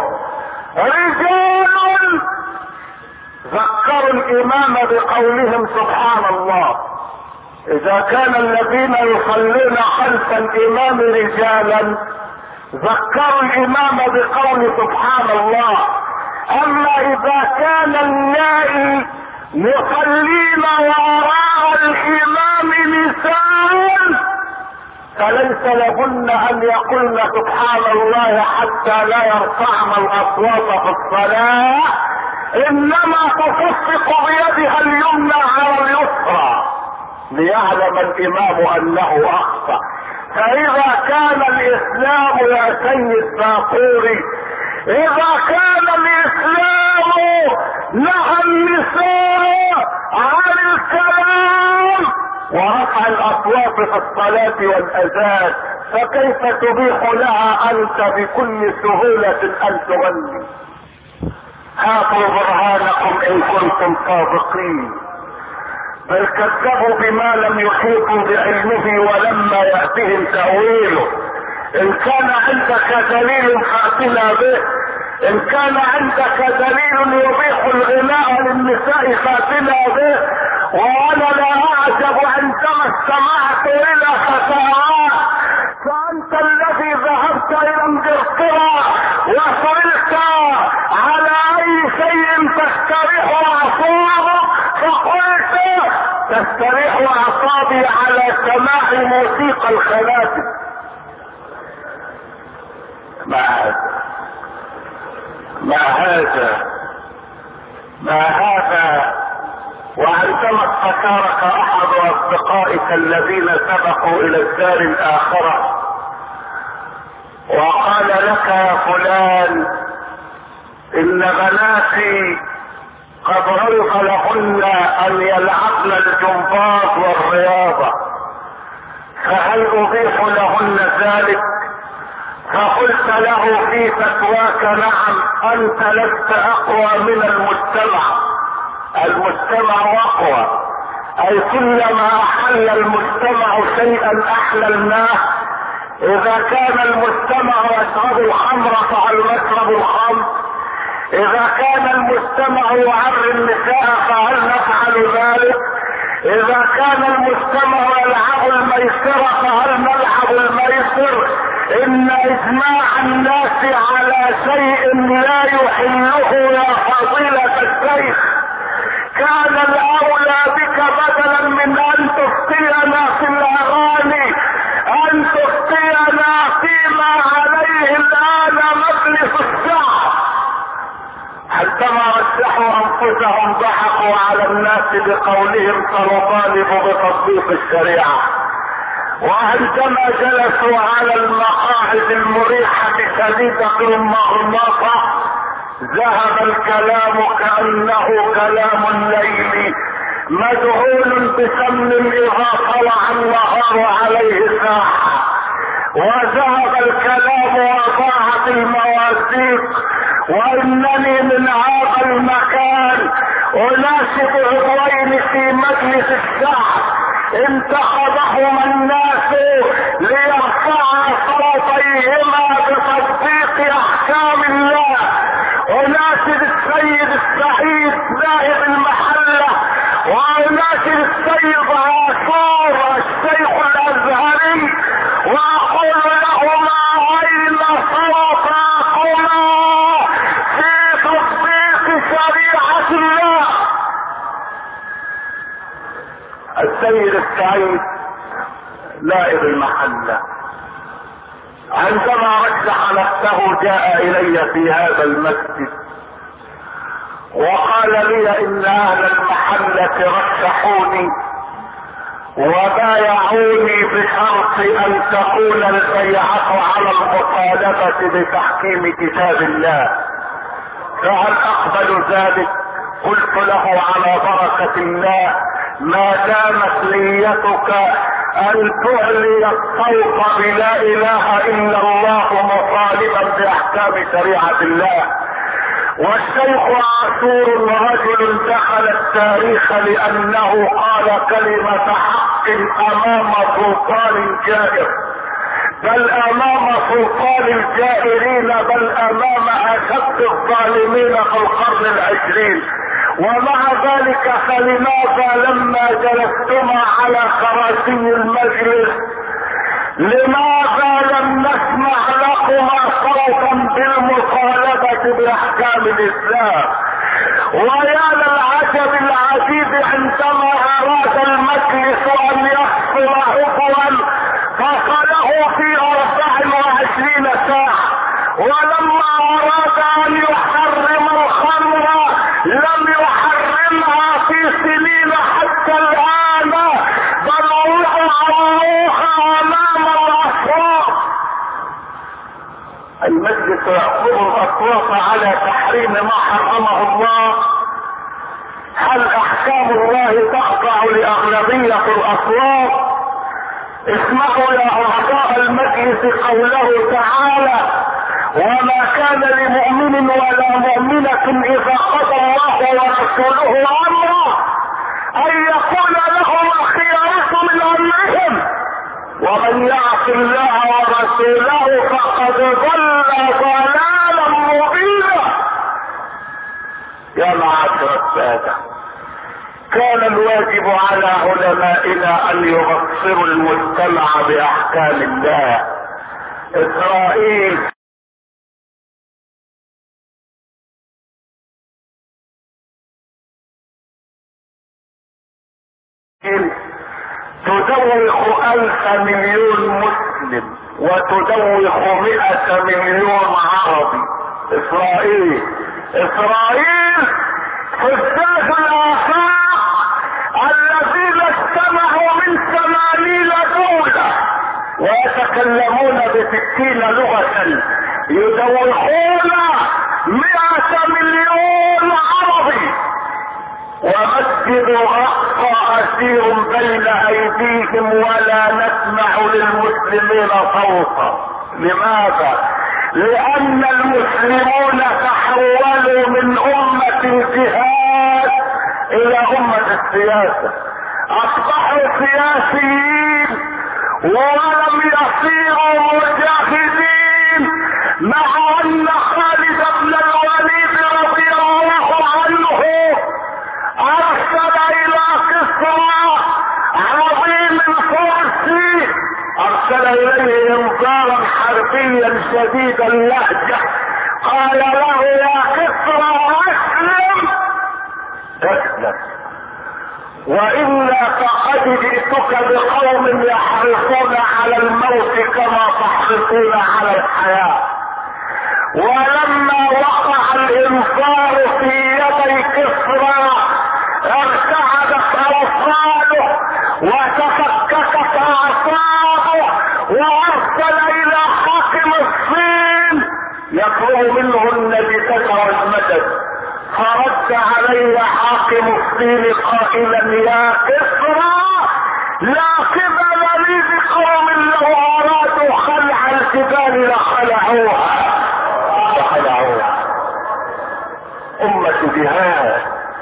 Speaker 1: رجال ذكروا الامام بقولهم سبحان الله، اذا كان الذين يصلون خلف الامام رجالا ذكروا الامام بقول سبحان الله. اما اذا كان النائي يصلين وراء الامام نساء فليس لهن ان يقولن سبحان الله حتى لا يرفعن الاصوات في الصلاة، انما تصفق بيدها اليمنى على اليسرى ليعلم الامام انه اخطأ. فاذا كان الاسلام يا سيد باقوري، اذا كان الاسلام نهى النساء عن الكلام ورفع الاصوات في الصلاة والاذان، فكيف تبيح لها انت بكل سهولة ان تغني؟ هاتوا برهانكم ان كنتم صادقين. بل كذبوا بما لم يحيطوا بعلمه ولما يأتهم تأويله. ان كان عندك دليل فاتنا به، ان كان عندك دليل يبيح الغناء للنساء فاتنا به. وانا لا اعجب عندما استمعت الى فتاوات، فانت الذي ذهبت الى انجلترا وسئلت على اي شيء تستريح اعصابك فقلت تستريح اعصابي على سماع موسيقى الخناتم. ما هذا ما هذا ما هذا وعندما افتكرك احد اصدقائك الذين سبقوا الى الدار الاخرة وقال لك يا فلان ان بناتي قد عرف لهن ان يلعبن الجمباز والرياضة، فهل ابيح لهن ذلك؟ فقلت له في فتواك نعم، انت لست اقوى من المجتمع، المجتمع اقوى، اي كلما احل المجتمع شيئا احللناه. اذا كان المجتمع يشرب الخمر فلنشرب الخمر، اذا كان المجتمع يعري النساء فهل نفعل ذلك؟ اذا كان المجتمع يلعب الميسر فهل نلعب الميسر؟ ان اجماع الناس على شيء لا يحله يا فضيلة الشيخ كان الاولى بك بدلا من ان تفتينا في الاغاني ان تفتينا فيما عليه الان مجلس الشعب. عندما رشحوا انفسهم ضحكوا على الناس بقولهم سنطالب بتطبيق الشريعة، وعندما جلسوا على المقاعد المريحة شديدة مغلقة ذهب الكلام كأنه كلام الليل مدهول بسمن اذا طلع النهار عليه ساحة، وذهب الكلام وضاعت المواثيق. وانني من هذا المكان اناشد عضوين في مجلس الشعب انتخبهما الناس ليرفعا صوتيهما بتطبيق احكام الله. اناشد السيد السعيد نائب المحلة، واناشد السيد عاشور الشيخ الازهري، واقول لهما اين صوتكما في تطبيق شريعة الله. السيد السعيد نائب المحلة عندما رشح نفسه جاء الي في هذا المسجد وقال لي ان اهل المحلة رشحوني وبايعوني بشرط ان تكون البيعة على المطالبة بتحكيم كتاب الله، فهل اقبل ذلك؟ قلت له على بركة الله ما دامت نيتك ان تعلي الصوت بلا اله الا الله مطالبا باحكام شريعة الله. والشيخ عاشور رجل دخل التاريخ لانه قال كلمة حق امام سلطان جائر، بل امام سلطان الجائرين، بل امام اشد الظالمين في القرن العشرين. ومع ذلك فلماذا لما جلستما على كراسي المجلس لماذا لم نسمع لكما صوتا بالمطالبة باحكام الاسلام؟ ويا للعجب العجيب عندما اراد المجلس ان يفصل عضوا فصله في اربع وعشرين ساعة، ولما اراد ان يحرم الخمر لم يحرمها في سنين حتى الان، بل وضعوها امام الاصوات. المجلس يأخذ الاصوات على تحريم ما حرمه الله. هل احكام الله تخضع لاغلبية الاصوات؟ اسمعوا يا اعضاء المجلس قوله تعالى وما كان لمؤمن ولا مؤمنة اذا قضى الله ورسوله امرا ان يكون لهم الخيارة من امرهم ومن يعص الله ورسوله فقد ضل ضلالا مبينا. يا معاشر السادة، كان الواجب على علمائنا ان يبصروا المجتمع باحكام الله. اسرائيل تدوخ الف مليون مسلم وتدوخ مئة مليون عربي. اسرائيل اسرائيل فساد الافاق الذين اجتمعوا من ثمانين دولة ويتكلمون بستين لغة يدوخون مئة مليون عربي، ومسجد الاقصى اسير بين ايديهم ولا نسمع للمسلمين صوتا. لماذا؟ لان المسلمون تحولوا من امة الجهاد الى امة السياسة، اصبحوا سياسيين ولم يصيروا مجاهدين، مع ان خالد بن الوليد رضي الله عنه ارسل الى كسرى عظيم الفرس، ارسل اليه انذارا حربيا شديد اللهجة، قال له يا كسرى اسلم اسلم، والا فقد جئتك بقوم يحرصون على الموت كما تحرصون على الحياة. ولما وقع الانذار في يدي كسرى ارتعدت اوصاله وتفككت اعصابه، وارسل الى حاكم الصين يطلب منه النجدة والمدد، فرد عليه حاكم الصين قائلا يا كسرى لا قبل لي بقوم لو ارادوا خلع الجبال لخلعوها لخلعوها. امة جهاد،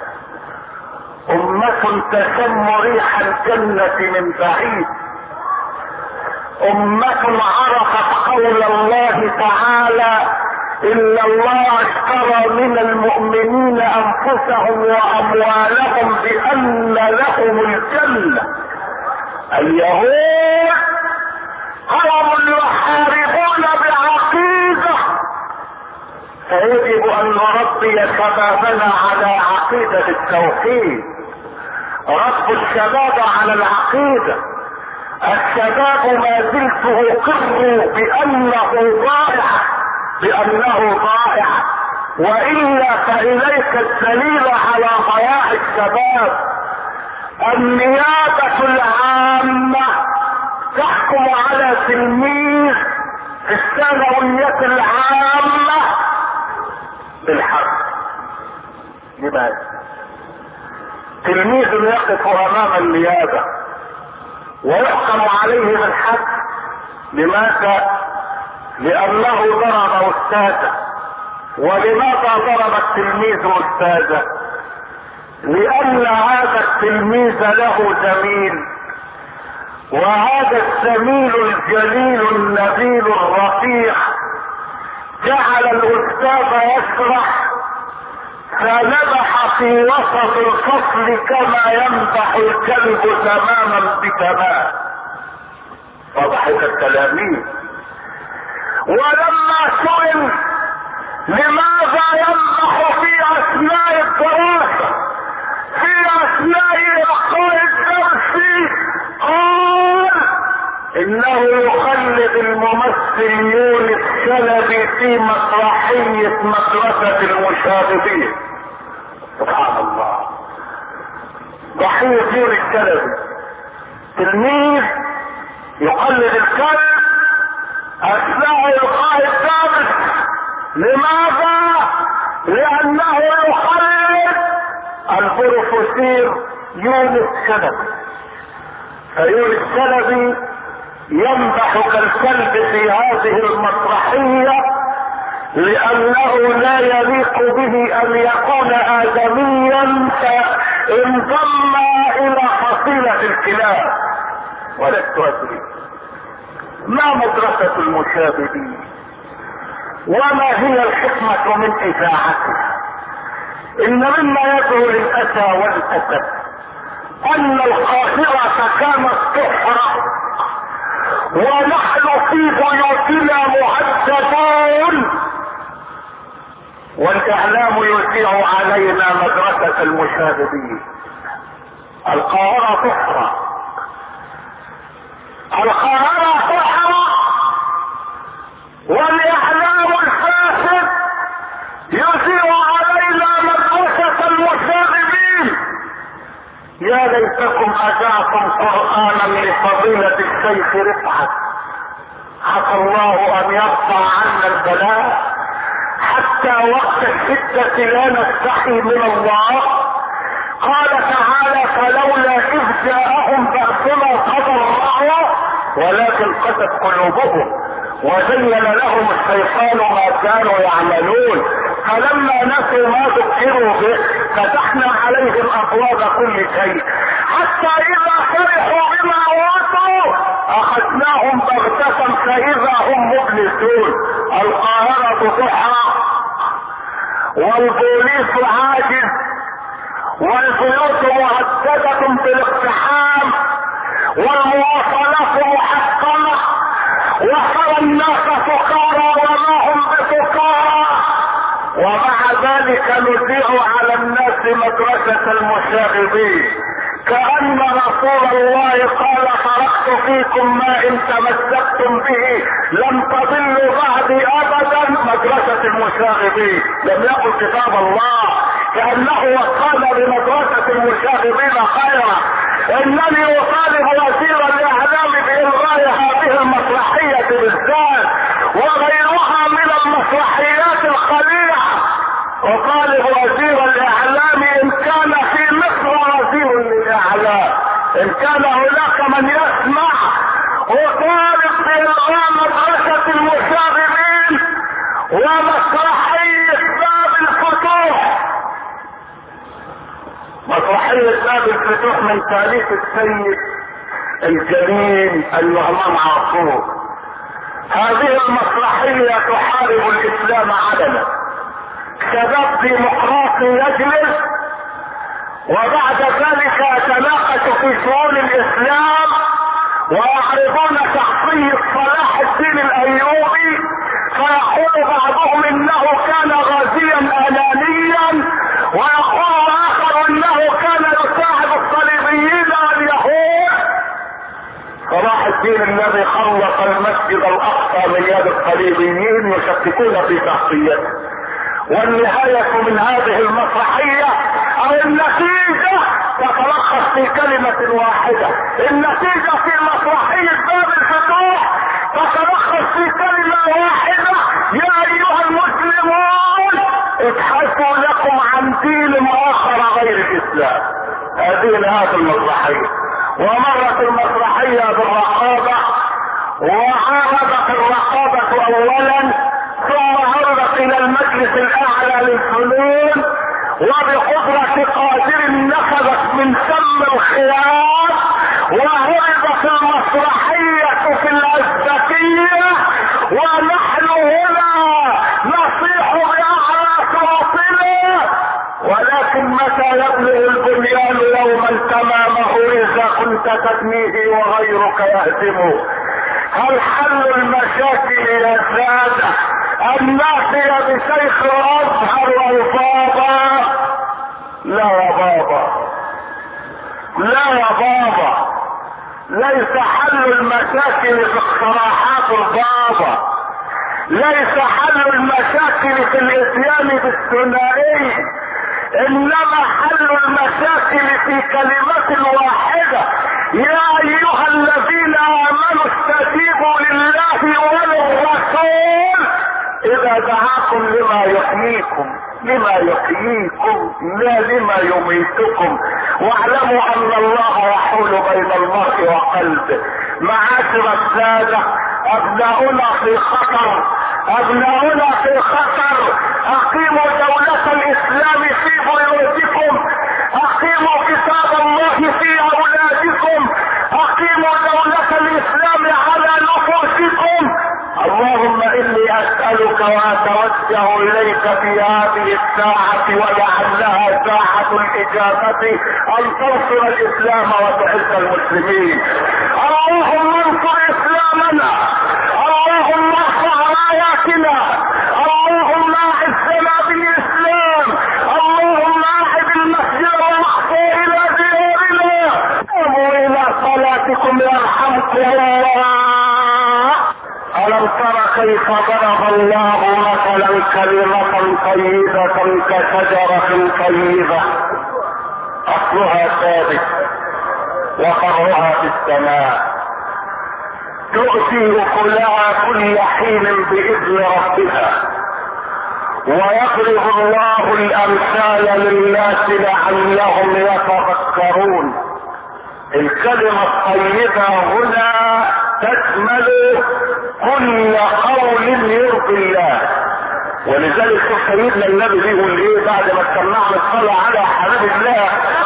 Speaker 1: امة تشم ريح الجنة من بعيد، امة عرفت قول الله تعالى إن الله اشترى من المؤمنين أنفسهم وأموالهم بأن لهم الجنة. اليهود قوم يحاربون بعقيدة، فيجب أن نربي شبابنا على عقيدة التوحيد، رب الشباب على العقيدة. الشباب ما زلت أقر بأنه ضائع بأنه ضائع، وإلا فإليك الدليل على ضياع الشباب. النيابة العامة تحكم على تلميذ في الثانوية العامة بالحق. لماذا؟ تلميذ يقف أمام النيابة ويحكم عليه بالحق. لماذا؟ لأنه ضرب أستاذه. ولماذا ضرب التلميذ أستاذه؟ لأن هذا التلميذ له زميل، وهذا الزميل الجليل النبيل الرفيع جعل الأستاذ يشرح فنبح في وسط الفصل كما ينبح الكلب تماما بتمام، فضحك التلاميذ. ولما سئل لماذا ينبح في اثناء الدراسة في اثناء القاء الدرس، قال انه يخلد الممثل يونس شلبي في مسرحية مدرسة المشاغبين. سبحان الله، ضحية يونس شلبي تلميذ يقلد الكلب اثناء القاء الدرس. لماذا؟ لانه يخلد البروفيسور يونس شلبي، فيونس شلبي ينبح كالكلب في هذه المسرحية لانه لا يليق به ان يكون ادميا فانضم الى فصيلة الكلاب. ولست ادري ما مدرسة المشاغبين وما هي الحكمة من اذاعتها. ان مما يدعو للاسى والاسد ان القاهرة كانت تحرق ونحن في بيوتنا مهددون، والاعلام يذيع علينا مدرسة المشاغبين. القاهرة تحرق، القاهرة تحرق، والاعلام الفاسد يذيع علينا مدرسة المشاغبين. يا ليتكم اذاعتم قرآنا لفضيلة الشيخ رفعت، عسى الله ان يرفع عنا البلاء. حتى وقت الشدة لا نستحي من الله. قال تعالى فلولا إذ جاءهم بأسنا تضرعوا ولكن قست قلوبهم وزين لهم الشيطان ما كانوا يعملون فلما نسوا ما ذكروا به فتحنا عليهم أبواب كل شيء حتى إذا فرحوا بما أوتوا أخذناهم بغتة فإذا هم مبلسون. القاهرة تحرق والبوليس عاجز والبيوت مهددة بالاقتحام والمواصلات محكمة وترى الناس سكارى وما هم بسكارى ومع ذلك نذيع على الناس مدرسة المشاغبين كأن رسول الله قال تركت فيكم ما ان تمسكتم به لن تضلوا بعدي ابدا. مدرسة المشاغبين لم يقل كتاب الله كأنه قال لمدرسة المشاغبين خيرا. انني اطالب وزير الاعلام بإلغاء هذه المسرحية بالذات وغيرها من المسرحيات الخليعة. اطالب وزير الاعلام ان كان في مصر وزير للاعلام ان كان هناك من يسمع اطالب بإلغاء مدرسة المشاغبين ومسرحية باب الفتوح. مسرحية باب الفتوح من تأليف السيد الجليل النعمان عاشور. هذه المسرحية تحارب الاسلام علنا. شباب ديمقراطي يجلس وبعد ذلك يتناقش في شؤون الاسلام ويعرضون شخصية صلاح الدين الايوبي فيقول بعضهم انه كان غازيا انانيا ويقول اخر انه كان يساعد الصليبيين واليهود. صلاح الدين الذي خلص المسجد الاقصى من يد الصليبيين يشككون في شخصيته. والنهاية من هذه المسرحية او النتيجة تتلخص في كلمة واحدة. النتيجة في مسرحية باب الفتوح تتلخص في كلمة واحدة: يا ايها المسلمون ابحثوا لكم عن دين اخر غير الاسلام. هذه نهاية المسرحية. ومرت المسرحية بالرقابة وعرضت الرقابة اولا ثم عرضت الى المجلس الاعلى للفنون وبقدرة قادر نفذت من سم الخيام وعرضت المسرحية في الازبكية ونحن هنا نصيح باعلى صوتنا. ولكن متى يبلغ البنيان يوما تمامه اذا كنت تبنيه وغيرك يهدمه؟ هل حل المشاكل يا سادة الناصية بشيخ الازهر والبابا؟ لا يا بابا، لا يا بابا، ليس حل المشاكل باقتراحات البابا، ليس حل المشاكل في الاتيان بالثنائي، انما حل المشاكل في كلمة واحدة: يا ايها الذين امنوا استجيبوا لله وللرسول اذا دعاكم لما يحييكم، لما يحييكم لا لما يميتكم، واعلموا ان الله يحول بين المرء وقلبه. معاشر السادة، ابناؤنا في خطر، ابناؤنا في خطر. اقيموا دولة الاسلام في بيوتكم، اقيموا كتاب الله في اولادكم، اقيموا دولة الاسلام على نفوسكم. اللهم اني اسألك واتوجه اليك في هذه الساعة ولعلها ساعة الاجابة ان تنصر الاسلام وتعز المسلمين. اللهم انصر اسلامنا، اللهم ارفع راياتنا، اللهم اعزنا بالاسلام، اللهم اعد المسجد الاقصى الى ديارنا. قوموا الى صلاتكم يرحمكم الله. ألم تر كيف ضرب الله مثلا كلمة طيبة كشجرة طيبة أصلها ثابت وفرعها في السماء تؤتي أكلها كل حين بإذن ربها ويضرب الله الامثال للناس لعلهم يتفكرون. الكلمة الطيبة هنا تشمل كل قول يرضي الله. ولذلك سيدنا النبي بيقول ايه بعد ما سمعنا الصلاة على حبيب الله؟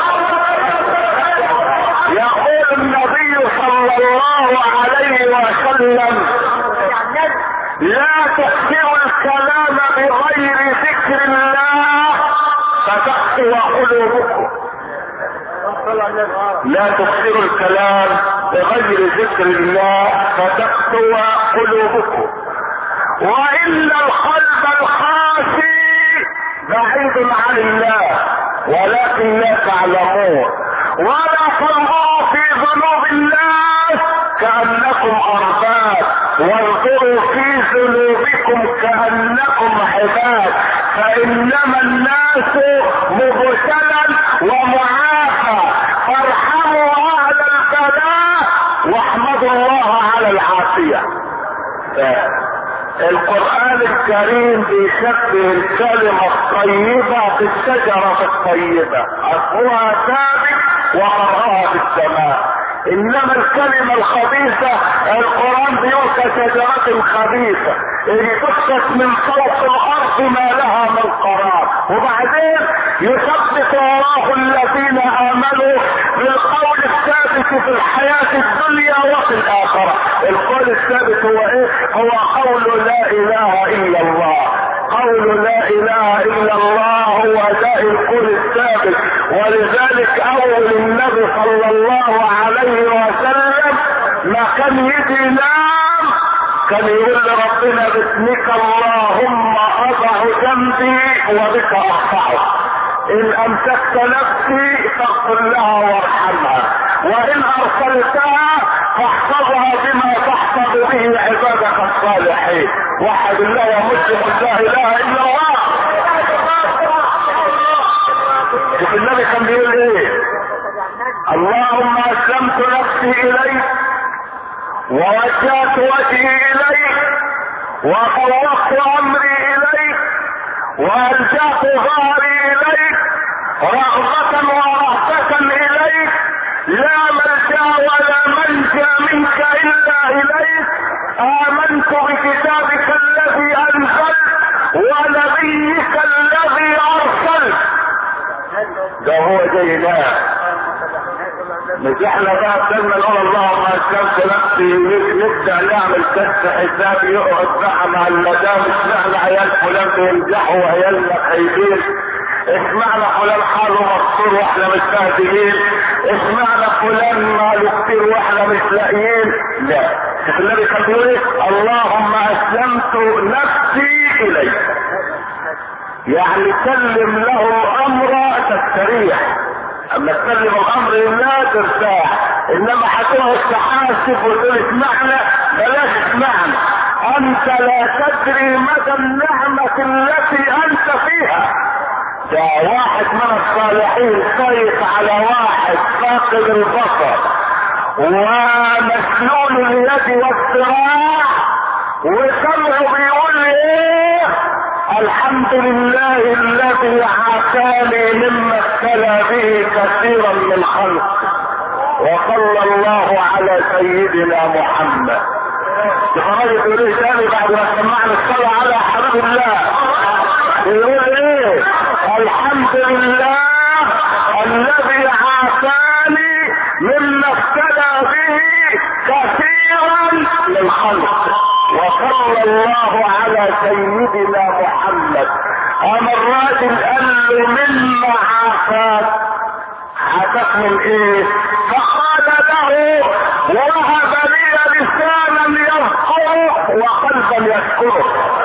Speaker 1: يقول النبي صلى الله عليه وسلم: لا تكثروا الكلام بغير ذكر الله فتقسو قلوبكم. لا تكثروا الكلام بغير ذكر الله فتقسو قلوبكم. وإن القلب القاسي بعيد عن الله ولكن لا تعلمون. ولا تنظروا في ذنوب الناس كأنكم أرباب وانظروا في ذنوبكم كأنكم عباد، فإنما الناس مبتلى ومعافى، فارحموا أهل البلاء واحمدوا الله على العافية. القرآن الكريم بيشبه الكلمة الطيبة بالشجرة الطيبة، أصلها ثابت وفرعها في السماء. انما الكلمة الخبيثة القرآن بيقول كشجرة خبيثة اللي تسقط من فوق الارض ما لها من قرار. وبعدين يثبت الله الذين امنوا بالقول الثابت في الحياة الدنيا وفي الاخرة. القول الثابت هو ايه؟ هو قول لا اله الا الله. قول لا اله الا الله هو ده القول الثابت. ولذلك اول النبي صلى الله عليه وسلم ما كان يجي ينام كان يقول لربنا: باسمك اللهم اضع جنبي وبك اقطعه، ان امسكت نفسي فاغفر لها وارحمها، وان ارسلتها فاحفظها بما تحفظ به عبادك الصالحين. وحد الله ومسلم لا اله الا الله. شوف النبي كان بيقول ايه؟ اللهم اسلمت نفسي اليك ووجهت وجهي اليك وفوضت امري اليك والجأت ظهري اليك رغبة ورهبة اليك، لا ملجأ ولا منجا منك الا اليك. امنت بكتابك الذي انزلت ونبيك الذي ارسلت. ده هو جيناه. مش احنا بقى كلمة نقول اللهم اسلمت نفسي ليك، نبدا نعمل كشف حساب يقعد بقى مع المدام. اسمعنا عيال فلان بينجحوا وعيالنا خايبين، اسمعنا فلان حاله مقصور واحنا مش فاهمين، اسمعنا فلان ماله كتير واحنا مش لاقيين. لا، النبي كان بيقول ايه؟ اللهم اسلمت نفسي اليك، يعني سلم له الامر تستريح. اما تسلم الامر لله ترتاح. انما هتقعد تحاسب وتقول اسمعنا، بلاش اسمعنا، انت لا تدري مدى النعمة التي انت فيها. ده واحد من الصالحين سيط على واحد فاقد البصر ومسلول اليد والذراع، وسمعه بيقول ايه؟ الحمد لله الذي عافاني مما ابتلى به كثيرا من خلقه، وصلى الله على سيدنا محمد. الراجل يقول ايه تاني بعد ما سمعنا الصلاة على حبيب الله؟ يقول ايه؟ الحمد لله الذي عافاني مما ابتلى به كثيرا من خلقه، وصلى الله على سيدنا محمد. اما الراجل قال له مما عافاك؟ عافاك من ايه؟ فقال له وهب لي لسانا يذكره وقلبا يشكره.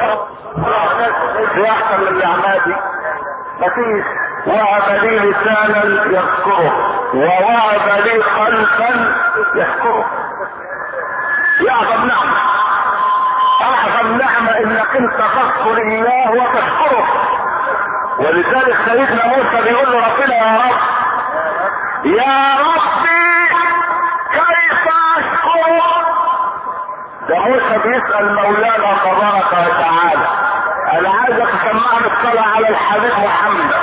Speaker 1: في احسن من النعمات دي مفيش. وهب لي لسانا يذكره ووهب لي قلبا يشكره. يعظم نعمة، اعظم نعمة انك انت تذكر الله وتشكره. ولذلك سيدنا موسى بيقول له ربنا: يا رب يا ربي كيف اشكرك؟ ده موسى بيسأل مولانا تبارك وتعالى انا عايزك تسمعني الصلاة على الحبيب محمد.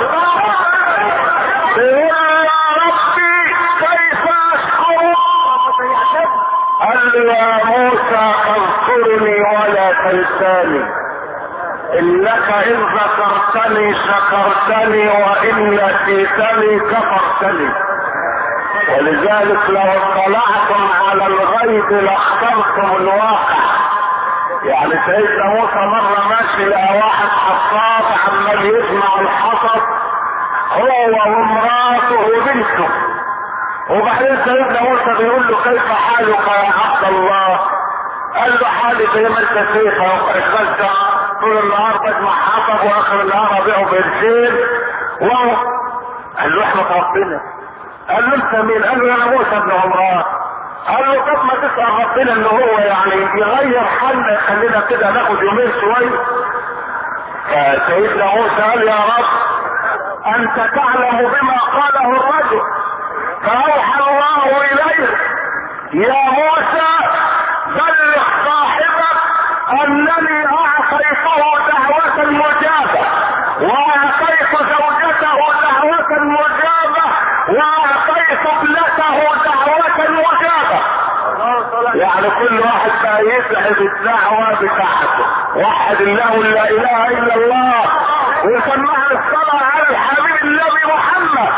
Speaker 1: يقول يا ربي كيف اشكرك؟ قال له يا موسى اذكرني ولا تنساني، انك ان ذكرتني شكرتني وان نسيتني كفرتني. ولذلك لو اطلعتم على الغيب لاخترتم الواقع. يعني سيدنا موسى مرة ماشي لقى واحد حصاد عمال يجمع الحصد هو وامراته وبنته، وبعدين سيدنا موسى بيقول له كيف حالك يا عبد الله؟ قال له حالي زي ما انت شايف اهو، طول النهار بجمع حطب واخر النهار ابيعه بقرشين وهو. قال له احمد ربنا. قال له انت مين؟ قال له انا موسى ابن عمران. قال له طب ما تسأل ربنا ان هو يعني يغير حالنا يخلينا كده ناخد يومين شوية. فسيدنا موسى قال يا رب انت تعلم بما قاله الرجل. فاوحى الله اليه يا موسى بلغ صاحبك انني اعطيته دعوة مجابة واعطيت زوجته دعوة مجابة واعطيت ابنته دعوة مجابة. يعني كل واحد بقى يسعد الدعوة بتاعته. وحد الله لا اله الا الله ويسمعنا الصلاة على الحبيب النبي محمد.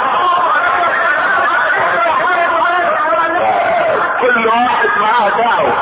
Speaker 1: كل واحد معاه دعوة.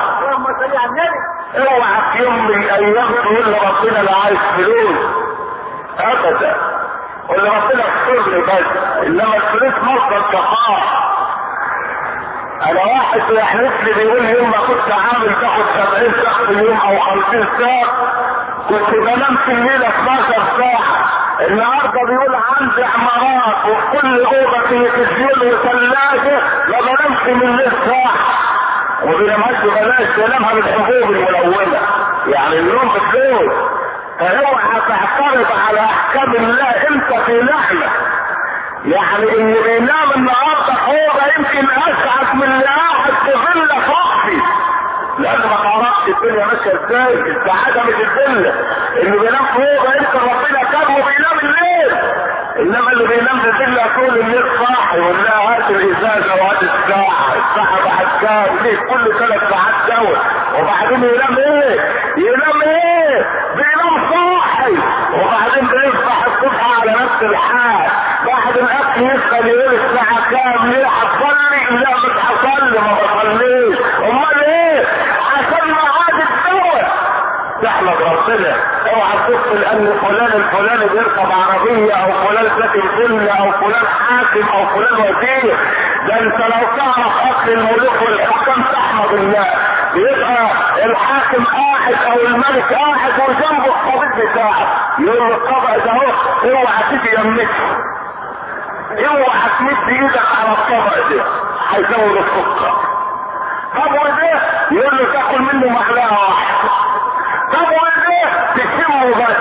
Speaker 1: اوعى في يوم من الايام تقول لربنا انا عايز فلوس ابدا. قول لربنا اغفر لي بس، انما الفلوس مصدر شقاء. انا واحد يحلف لي بيقول لي يوم ما كنت عامل تاخد سبعين ساعة في اليوم او خمسين ساعة كنت بنام في الليلة اتناشر ساعة. النهارده بيقول عندي عمارات وفي كل اوضه تلفزيون وثلاجه ما بنامش من الليل ساعه. وبينامش بلاش ينامها بالحبوب الملونه، يعني النوم بفلوس. فاوعى تعترض على احكام الله انت في نعمه. يعني اللي بينام النهارده اوضه يمكن اسعد من اللي قاعد في فيلا فوقي، لان ما تعرفش الدنيا ماشيه ازاي. السعاده مش الفيلا. اللي بينام في اوضه يمكن ربنا كرمه بينام الليل، انما اللي بينام في فيلا طول الليل صاحي يقول لها هات الازازه وهات الساعه، الساعه بعد كام؟ ليه كل ثلاث ساعات دواء؟ وبعدين ينام ايه؟ ينام ايه؟ بينام صاحي وبعدين بيصبح الصبح على نفس الحال. بعد الاكل يسال يقول الساعه كام؟ ليه هتصلي؟ لا مش هصلي، ما بصليش. امال ايه؟ عشان معاد الدواء. تحمد ربنا. اوعى تقول ان فلان الفلاني بيركب عربيه او فلان ساكن فيلا او فلان حاكم او فلان وزير. ده انت لو تعرف اكل الملوك والحكام تحمد الله. يبقى الحاكم قاعد او الملك قاعد وجنبه الطبيب بتاعه يقول له الطبق ده اهو اوعى تيجي يمك، اوعى تمد ايدك على الطبق ده هيزود السكر. طب وده يقول له تاكل منه معلقه واحده. طب وده تشمه بس.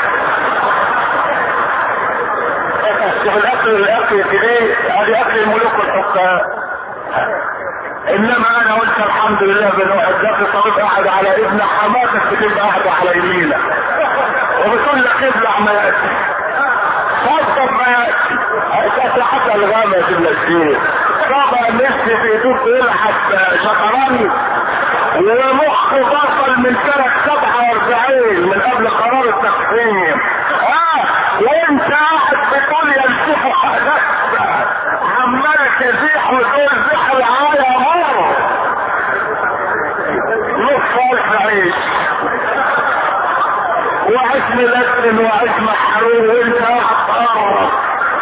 Speaker 1: شوف الاكل الاكل كده ادي اكل الملوك والحكام. انما انا قلت الحمد لله بنوع الدخل طبيب قاعد على ابن حماتك بتبقى قاعده على يمينك وبتقول لك ابلع ما ياتي صدق ما ياتي اساس حتى الغامه تبقى كتير. طبعا نفسي في ايدوك يلعب شطرنج ومخه بطل من سنه سبعه واربعين من قبل قرار التقسيم. اه وانت قاعد بتقول يلتفوا حدث عمال تزيح وتقول زيح العايه مره نص الف عيش وعيش ملسن وعيش محروم وانت قاعد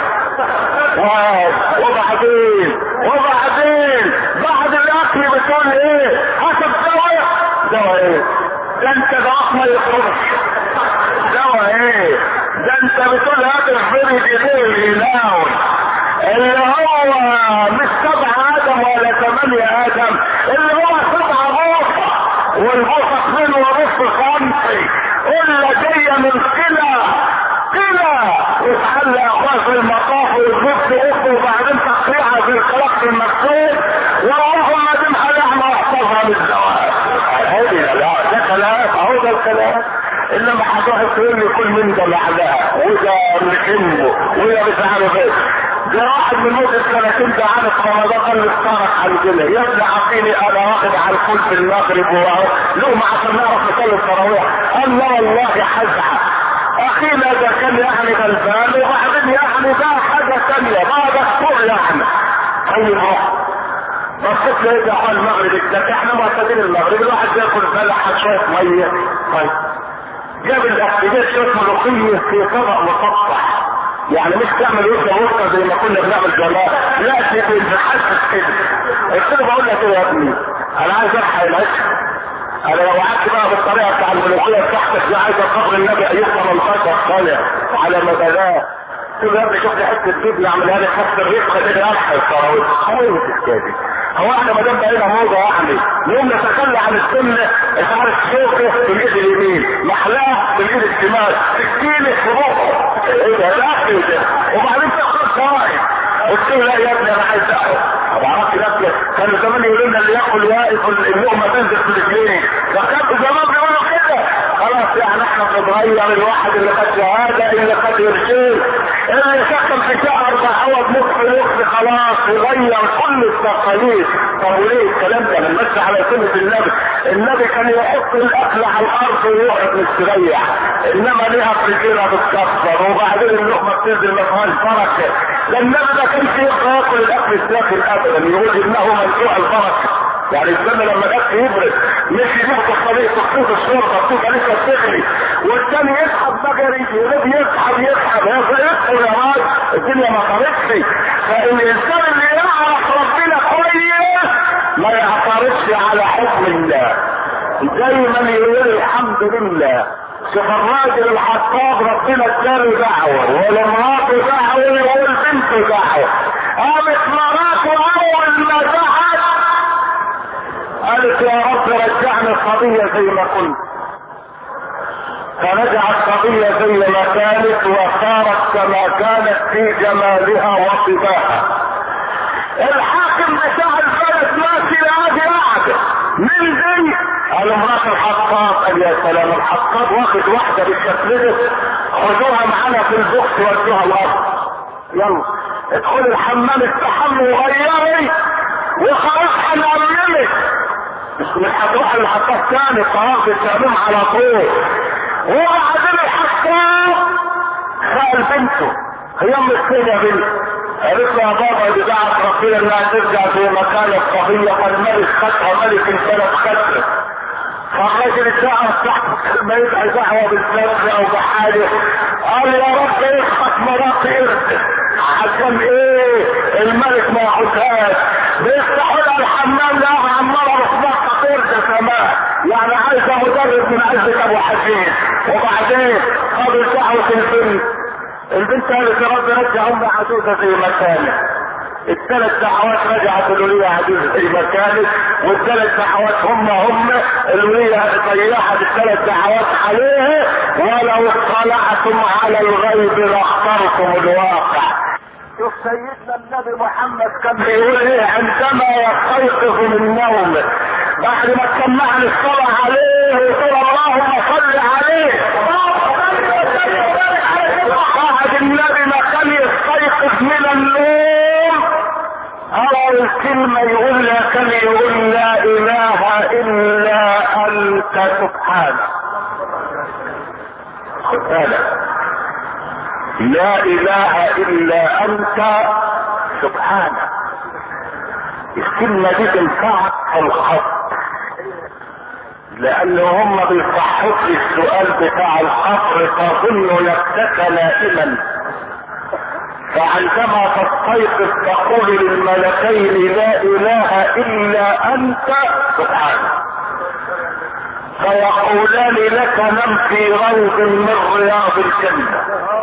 Speaker 1: وبعدين وبعدين بعد الاكل بتقول ايه؟ حسب دواء. دواء ايه؟ ده انت دواء ما يخرجش. دواء ايه؟ ده انت بتقول هات الفرد ايه الهلاون اللي هو مش سبع ادم ولا ثمانية ادم، اللي هو سبع غوصة والغوصة اثنين ونص خمسي الا جاية من كلا كلا وتحل اخوات في المطاف ويجبت اخته وبعدين تقطيعها في الخلاق المكتوب واللهم دمها لحمة واحفظها للزواج. هذه لا ده كلام اهو ده الكلام. انما هتروح تقول لي كل من ده معلقه وده مكمه وده مش عارف ايه. ده واحد من مدة سنتين ده عارف رمضان قال لي افترق عندنا يا ابني عارفيني انا واخد على الفول في المغرب ولقمه عشان نعرف نصلي التراويح. قال لا والله هزعل اخينا ده كان يعني غلبان وبعدين يعني ده حاجه ثانيه بعد اسبوع يعني. طيب بصيت لقيت يا اخوان المغرب ده احنا معتادين المغرب الواحد بياكل فلحه شويه ميه. طيب جاب الاحتجاج شويه ملوخيه في طبق مسطح يعني مش تعمل وسطه وسطه زي ما كنا بنعمل زمان، لا تبقى بتحسس كده. قلت له بقول لك ايه يا ابني انا عايز الحق العشق. انا لو قعدت بقى بالطريقه بتاع الملوخيه بتاعتك دي عايز قبر النبي ايوب ثمانية عشر طالع على مدلاه. قلت له يا ابني شوف لي حته جبنه اعملها لي خمس الرزق كده الحق التراويح. هو ايه الكتابي؟ هو احنا ما دام بقينا موضه يعني نقوم نتخلى عن السنه مش عارف شوكه في الايد اليمين محلاه في الايد الشمال سكينه في بقه ايه ده الاكل ده وبعدين تاخد صاحي. قلت له لا يا ابني انا عايز اقعد. طب عرفت نفسك كانوا زمان يقولوا لنا اللي ياكل واقف اللقمه تنزل في الاثنين فكانوا زمان بيقولوا كده. خلاص يعني احنا بنتغير الواحد اللي خد شهاده اللي خد قرشين اللي سكن في شهر بحوض مخ مخ خلاص يغير كل التقاليد. طب وليه الكلام ده بنمشي على سنه النبي؟ النبي كان يحط الاكل على الارض ويقعد مستريح انما ليها رجيله بتكسر وبعدين اللقمه بتنزل ما فيهاش بركه. ده النبي ده كان يقدر ياكل الاكل الساخن ابدا يقول انه منزوع البركه. يعني الزمن لما الاكل يبرد مش يجيب الطريق تخطيط الشرطه بتبقى لسه بتغلي والثاني يسحب مجري يريد يسحب يسحب يسحب يا راجل الدنيا ما خرجتش. فالانسان اللي يعرف ربنا كويس ما يعترضش على حكم الله دايما يقول الحمد لله. شوف الراجل الحطاب ربنا اداله دعوه والمرات دعوه والبنت دعوه. قامت مراته اول ما دعت قالت يا رب رجعني القضيه زي ما كنت. فرجعت القضيه زي ما كانت وصارت كما كانت في جمالها وطباها. الحاكم بتاع البلد ماشي لهذه قاعده من دي قال امرأة الحطاب. قال يا سلام الحطاب واخد واحدة بالشكل ده خدوها معانا في البوكس ودوها الارض يلا ادخل الحمام استحمى وغيري وخلاص هنأمنك مش هتروح للحطاب تاني طواف التأميم على طول. وبعدين الحطاب سأل بنته هي ام السنة يا بنت؟ قالت له يا بابا دي دعت ربنا انها ترجع في مكان القضية فالملك خدها ملك البلد خدها. فالراجل الدعوة بتاعته ما يبقى دعوة بالفرد او بحاله قال يا رب يسخط مراتي ارث عشان ايه الملك ما ياخدهاش. بيفتحوا لها الحمام لها عمالة رصبها ترجع كمان يعني عايزة مدرب من عزة ابو حسين. وبعدين خدوا دعوة البنت. البنت قالت يا رب رجع امي عجوزة زي ما كانت. الثلاث دعوات رجعت الولية عجوزة زي ما كانت والثلاث دعوات هم هم الولية طيحت الثلاث دعوات عليها. ولو اطلعتم على الغيب لاخترتم الواقع. شوف سيدنا النبي محمد كان بيقول ايه عندما يستيقظ من نومه بعد ما سمعنا الصلاة عليه وقال اللهم صل عليه. بعد النبي ما كان يستيقظ من النوم اول كلمة يقول لها كان يقول لا اله الا انت سبحانك. خد بالك لا اله الا انت سبحانك. الكلمة دي تنفعك في الخط لان هم بيصحوا لي السؤال بتاع القبر تظن نفسك نائما فعندما تستيقظ تقول للملكين لا اله الا انت سبحانك فيقولان لك نم في روض من رياض الجنة.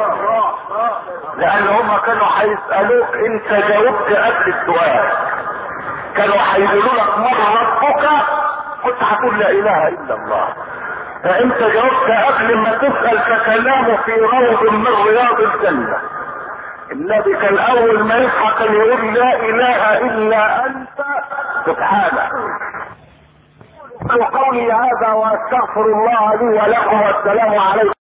Speaker 1: لان هم كانوا هيسألوك انت جاوبت قبل السؤال كانوا هيقولوا لك من ربك كنت هتقول لا اله الا الله. فانت جاوبت قبل ما تسأل فكلامه في روض من رياض الجنة. النبي كان اول ما يصحى كان يقول لا اله الا انت سبحانك. قولي هذا واستغفر الله لي ولكم والسلام عليكم.